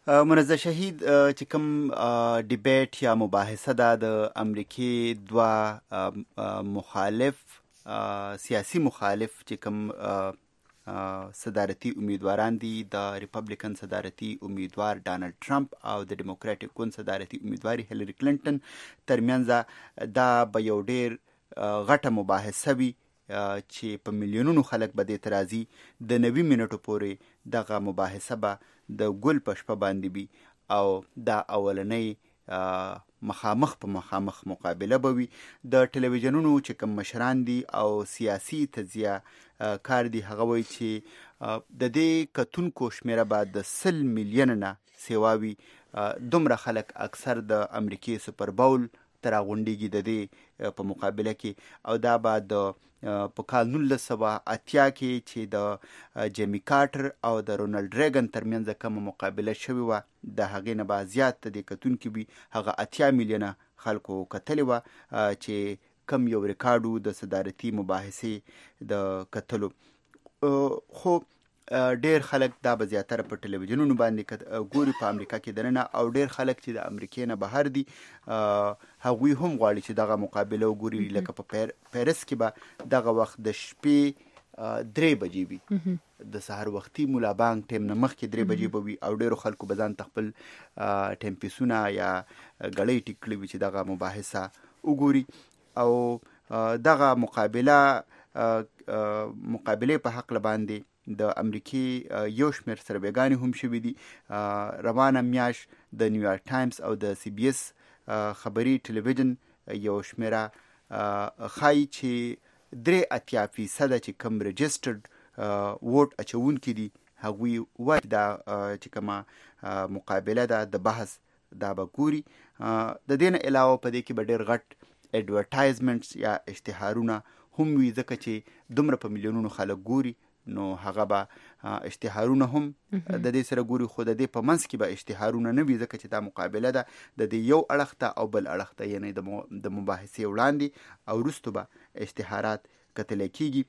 منزه شهید چې کوم ډیبیټ یا مباحثه ده د امریکای دوا مخالف سیاسي مخالف چې کوم صدارتي امیدواران دي د ریپبلیکن صدارتي امیدوار ډانلډ ټرمپ او د ډیموکراټیک ګوند صدارتي امیدوار هیلری کلینټن ترمنځ دا به یو ډیر غټه مباحثه وي چې په میلیونونو خلک به دې ته راځي د نوي منټو پورې دغه مباحثه به د ګل په شپه باندې وي او دا اولنۍ مخامخ په مخامخ مقابله به وي. د ټلویزیونونو چې کوم مشران دي او سیاسي تجزیه کار دي هغه وایي چې د دې کتونکو شمیره به د سل میلیون نه سیوا وي. دومره خلک اکثر د امریکای سوپر باول تر غونډیږي د دې په مقابله کې او دا به د په کال نولس سوه اتیا کې چې د جیمی کارټر او د رونالډ ریګن ترمنځ کومه مقابله شوې وه د هغې نه به زیات د دې کتونکي وي هغه اتیا میلیونه خلکو کتلې وه چې کم یو ریکارډ د صدارتي مباحثې د کتلو. خو ډیر خلک دا به زیاتره په ټلویزیونونو باندې ګوري په امریکا کې دننه او ډیر خلک چې د امریکای نه بهر دي هغوی هم غواړي چې دغه مقابله وګوري. لکه په پیرس کې به دغه وخت د شپې درې بجې وي د سهار وختي مولا بانک ټیم نه مخکې درې بجې به وي او ډیرو خلکو به ځان ته خپل ټیمپیسونه یا ګړۍ ټیک کړي وي چې دغه مباحثه وګوري او دغه مقابله مقابلې په حق باندې د امریکای یو شمېر سربېګانې هم شوي دي. روانه میاشت د نیویارک ټایمز او د سی بی اس خبري ټلویزیون یو شمیره خای چې درې اتیا فیصده چې کوم رجسټرډ ووټ اچونکي دي هغوی وایي دا چې کومه مقابله ده د بحث دا به ګوري. د دې نه علاوه په دې کې به ډېر غټ اډورټایزمنټس یا اشتهارونه هم وي ځکه چې دومره په میلیونونو خلک ګوري نو هغه به اشتهارونه هم د دې سره ګوري خو د دې په منځ کې به اشتهارونه نه وي ځکه چې دا مقابله ده د دې یو اړخ ته او بل اړخ ته یعنی د مباحثې وړاندې او وروسته به اشتهارات کتلی کېږي.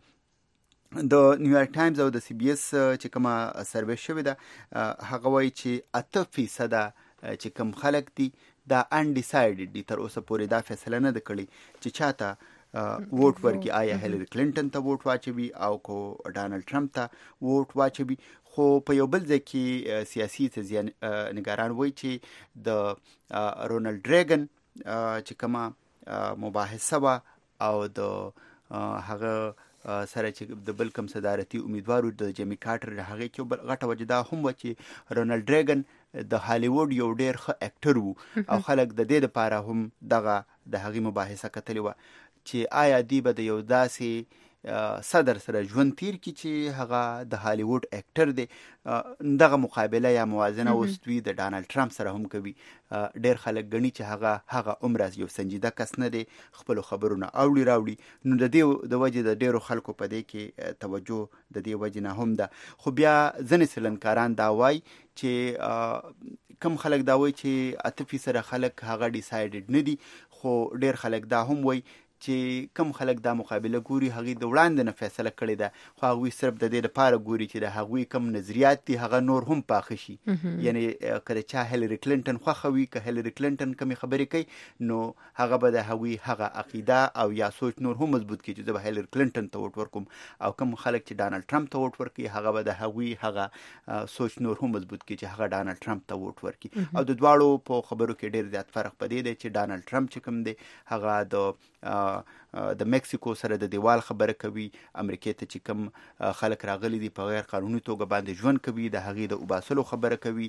د نیویارک ټایمز او د سی بی اس چې کومه سروې شوې ده هغه وایي چې اته فیصده چې کوم خلک دي دا انډیسایډډ دي تر اوسه پورې دا فیصله نه ده کړې چې چاته ووټ ورکړي آیا هیلری کلینټن ته ووټ واچوي او کو ډانلډ ټرمپ ته ووټ واچوي. خو په یو بل ځای کې سیاسي تجزیه نګاران وایي چې د رونالډ ریګن چې کومه مباحثه وه او د هغه سره چې د بل کوم صدارتي امیدوار د جیمی کارټر هغې کې بل غټه وجه دا هم وه چې رونالډ ریګن د هالیوډ یو ډېر ښه اکټر وو او خلک د دې دپاره هم دغه د هغې مباحثه کتلې وه چې آیا دی به د یو داسې صدر سره ژوند تیر کی چې هغه د هالیوډ اکټر دی. دغه مقابله یا موازنه اوس دوی د ډانلډ ټرمپ سره هم کوي. ډیر خلک ګڼي چې هغه هغه عمره یو سنجیده کس نه دی خپل خبرونه اوړي راوړي نو د دې د وجې د ډیرو خلکو په دې کې توجه د دې وجې نه هم ده. خو بیا ځینې سیلانکاران دا وایي چې کم خلک دا وایي چې اته فیصده خلک هغه ډیسایډډ نه دي خو ډیر خلک دا هم وایي چې کم خلک دا مقابله ګوري هغوی د وړاندې نه فیصله کړې ده خو هغوی صرف د دې لپاره ګوري چې د هغوی کم نظریات دي هغه نور هم پاخه شي. یعنی که د چا هیلری کلینټن خوښه وي که هیلری کلینټن کمې خبرې کوي نو هغه به د هغوی هغه عقیده او یا سوچ نور هم مضبوط کړي چې زه به هیلری کلینټن ته ووټ ورکوم او کم خلک چې ډانلډ ټرمپ ته ووټ ورکوي هغه به د هغوی هغه سوچ نور هم مضبوط کړي چې هغه ډانلډ ټرمپ ته ووټ ورکړي. او د دواړو په خبرو کې ډېر زیات فرق په دې دی چې ډانلډ ټرمپ چې کوم دی هغه د د میکسیکو سره د دیوال خبره کوي. امریکای ته چې کوم خلک راغلي دي په غیر قانوني توګه باندې ژوند کوي د هغې د وباسلو خبره کوي.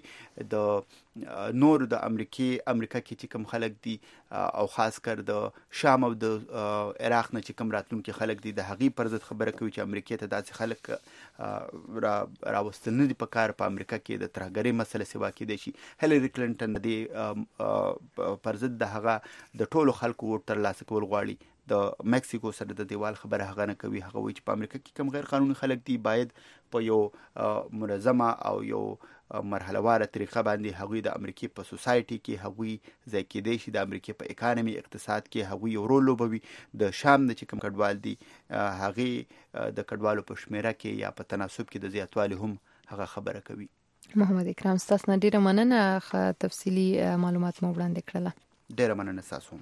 د نور د امریکای امریکا کې چې کوم خلک دي او خاص کر د شام او د عراق نه چې کوم راتلونکي خلک دي د هغې پر ضد خبره کوي چې امریکای ته داسې خلک را راوستل نه دي په کار په امریکا کې د ترهګرۍ مسله سوا کېدی شي. هیلری کلینټن د دې پر ضد د هغه د ټولو خلکو ووټ ترلاسه کول غواړي. د میکسیکو سره د دیوال خبره هغه نه کوي. هغه وایي چې په امریکا کې کوم غیر قانوني خلک دي باید په یو منظمه او یو مرحله واره طریقه باندې هغوی د امریکای په سوسایټي کې هغوی ځای کېدی شي د امریکای په اکانومي اقتصاد کې هغوی یو رول لوبوي. د شام نه چې کوم کډوال دي هغې د کډوالو په شمیره کې یا په تناسب کې د زیاتوالي هم هغه خبره کوي. محمد اکرام ستاسو نه ډیره مننه، تفصیلی معلومات مو وړاندې کړل. ډیره مننه تاسو.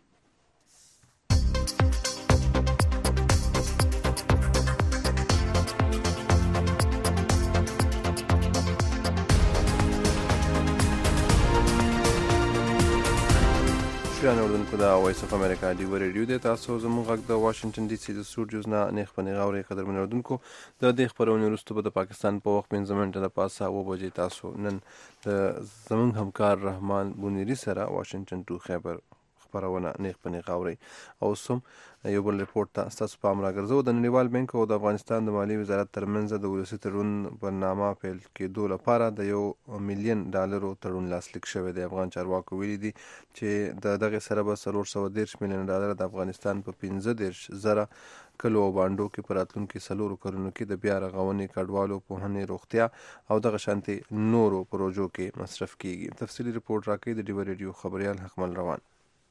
شکران اوردونکو دا وایس اف امریکا ډیو ریډیو دی. تاسو زموږ غږ د واشنگټن ډي سي د سټوډیوز نه نیخ په نیغه اورئ. قدرمن اوردونکو د دې خپرونې وروسته به د پاکستان په وخت پنځه منټه د پاسه اوه بجې تاسو نن د زموږ همکار رحمان بونیری سره واشنگټن ټو خیبر خپرونه نیخ په نیغه اورئ. او سم یو بل ریپورټ ته ستاسو پام راګرځو. د نړیوال بانک او د افغانستان د مالي وزارت ترمنځ د ولسي تړون برنامه پیل کېدو لپاره د یو میلیون ډالرو تړون لاسلیک شوی دی. افغان چارواکو ویلي دي چې د دغه سره به څلور سوه دېرش میلیونه ډالر د افغانستان په پنځه دېرش زره کلو او بانډو کې په راتلونکي څلورو کلونو کې د بیا رغونې، کډوالو، پوهنې، روغتیا او دغه شانتې نورو پروژو کې مصرف کیږي. تفصیلي ریپورټ راکوي د ډیو ریډیو خبریال حکمل روان.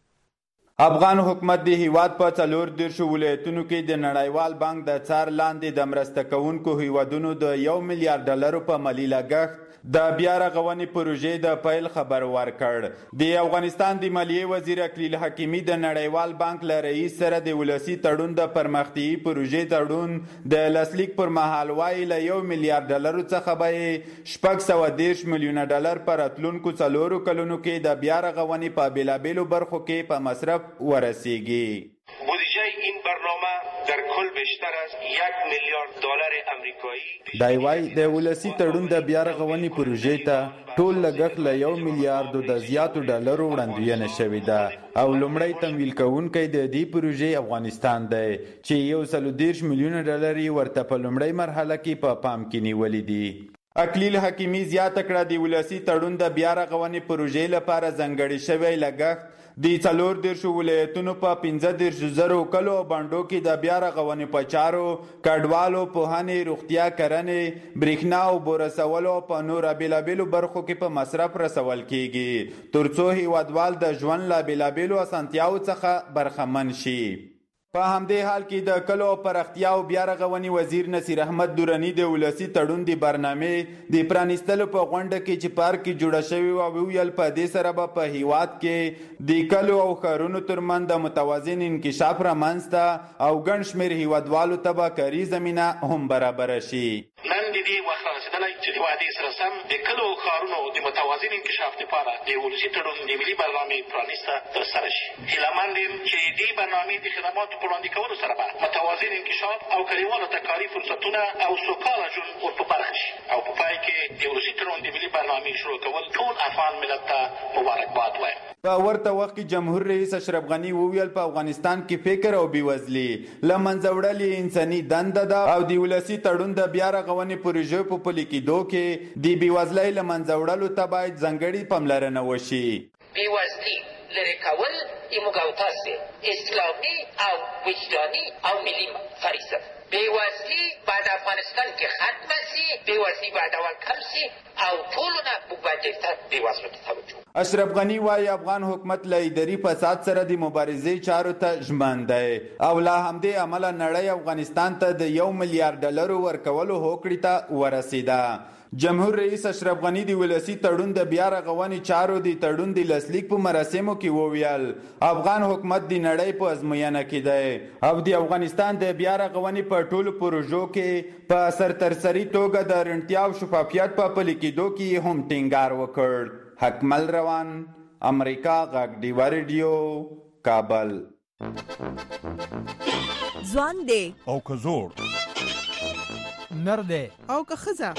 افغان حکومت د هیواد په څلور دیرشو ولایتونو کې د نړیوال بانک د څار لاندې د مرسته کوونکو هیوادونو د یو میلیارډ ډالرو په مالی لګښت د بیا رغونې پروژې د پیل خبر ورکړ. د افغانستان د مالیې وزیر اکلیل حکیمي د نړیوال بانک له رئیس سره د ولسی تړون د پرمختیایي پروژې تړون د لاسلیک پر مهال وایي له یو میلیارډ ډالرو څخه به شپږ سوه دېرش میلیونه ډالر په راتلونکو څلورو کلونو کې د بیا رغونې په بېلابېلو برخو کې په مصرف ورسیږي. بودجه این برنامه در کل بیشتر از یک میلیارد دلار امریکایی دی وای د ولسی تړون د بیا رغونې پروژې ته ټول لګښت له یو میلیارډ د زیاتو ډالرو وړاندوینه شوې ده او لومړی تمویل کوونکی د دې پروژې افغانستان دی چې یو سل دېرش میلیونه ډالر یې ورته په لومړۍ مرحله کې په پام کې نیولي دي. اکلیل حکیمي زیاته کړه د ولسی تړون د بیا رغونې پروژې لپاره ځانګړی شوی لګښت د څلور دیرشو ولایتونو په پنځه دیرش زرو کلو بانډو کې د بیا رغونې په چارو، کډوالو، پوهنې، روغتیا، کرنې، برېښنا او بو رسولو په نورو بېلابېلو برخو کې په مصرف رسول کیږي ترڅو هیوادوال د ژوند له بېلابېلو اسانتیاو څخه برخمن شي. په همدې حال کې د کلو پراختیا او بیا رغونې وزیر نصیر احمد درانی د ولسی تړون د برنامې د پرانیستلو په غونډه کې چې پارک کې جوړه شوې وه وویل په دې سره به په هیواد کې د کلو او ښارونو ترمنځ د متوازن انکشاف رامنځته او ګڼ شمېر هیوادوالو ته به کاري زمینه هم برابره شي. نن د دې وخت رسېدلی چې د وعدې سره سم د کلو او ښارونو د متوازن انکشاف لپاره د ولسي تړون د ملي برنامې پرانیسته ترسره شي. هیله مند یم چې دې برنامې د خدماتو په وړاندې کولو سره به متوازن انکشاف او کلیوالو ته کاري فرصتونه او سوکاله ژوند ور په برخه شي او په پای کې د ولسي تړون د ملي برنامې شروع کول ټول افغان ملت ته مبارکباد وایم. په ورته وخت کې جمهور رئیس اشرف غني وویل په افغانستان کې فکر او بېوزلي له منځه وړل انساني دنده ده او د ولسي تړون د بیا رغونې پروژې په پلي کېدو کې د بېوزلۍ له منځه وړلو ته باید ځانګړې پاملرنه وشي. بېوزلي لرې کول زموږ او تاسې اسلامي او وجداني او ملي فریضه ده. بېوزلي باید افغانستان کې ختمه سي، بېوزلي باید اول کم سي او ټولو نه موږ باید ډېر بېوزلو ته توجه. اشرف غني وایي افغان حکومت له اداري فساد سره د مبارزې چارو ته ژمن دی او له همدې امله نړۍ افغانستان ته د یو میلیارډ ډالرو ورکولو هوکړې ته ورسېده. جمهور رئیس اشرف غني د ولسی تړون د بیا رغونې چارو د تړون د لاسلیک په مراسمو کې وویل افغان حکومت د نړۍ په ازموینه کې دی او د افغانستان د بیا رغونې په ټولو پروژو کې په سرترسري توګه د رڼتیا او شفافیت په پلي کېدو کې هم ټینګار وکړ. حکمل روان، امریکا غږ ډیو ریډیو، کابل. ځوان دی او که زوړ، نر دی او که ښځه،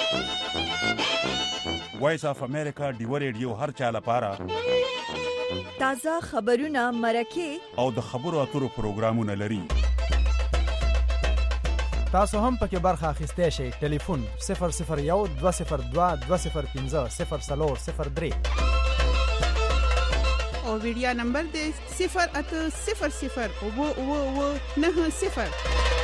وایس اف امریکا ډیو ریډیو هر چا لپاره تازه خبرونه، مرکې او د خبرو اترو پروګرامونه لري. تاسو هم پکې برخه اخیستی شئ. ټلیفون صفر صفر یو دوه صفر دوه دوه صفر پنځه صفر څلور صفر درې او ویډیا نمبر دی صفر اته صفر صفر اوه اوه اوه نهه صفر.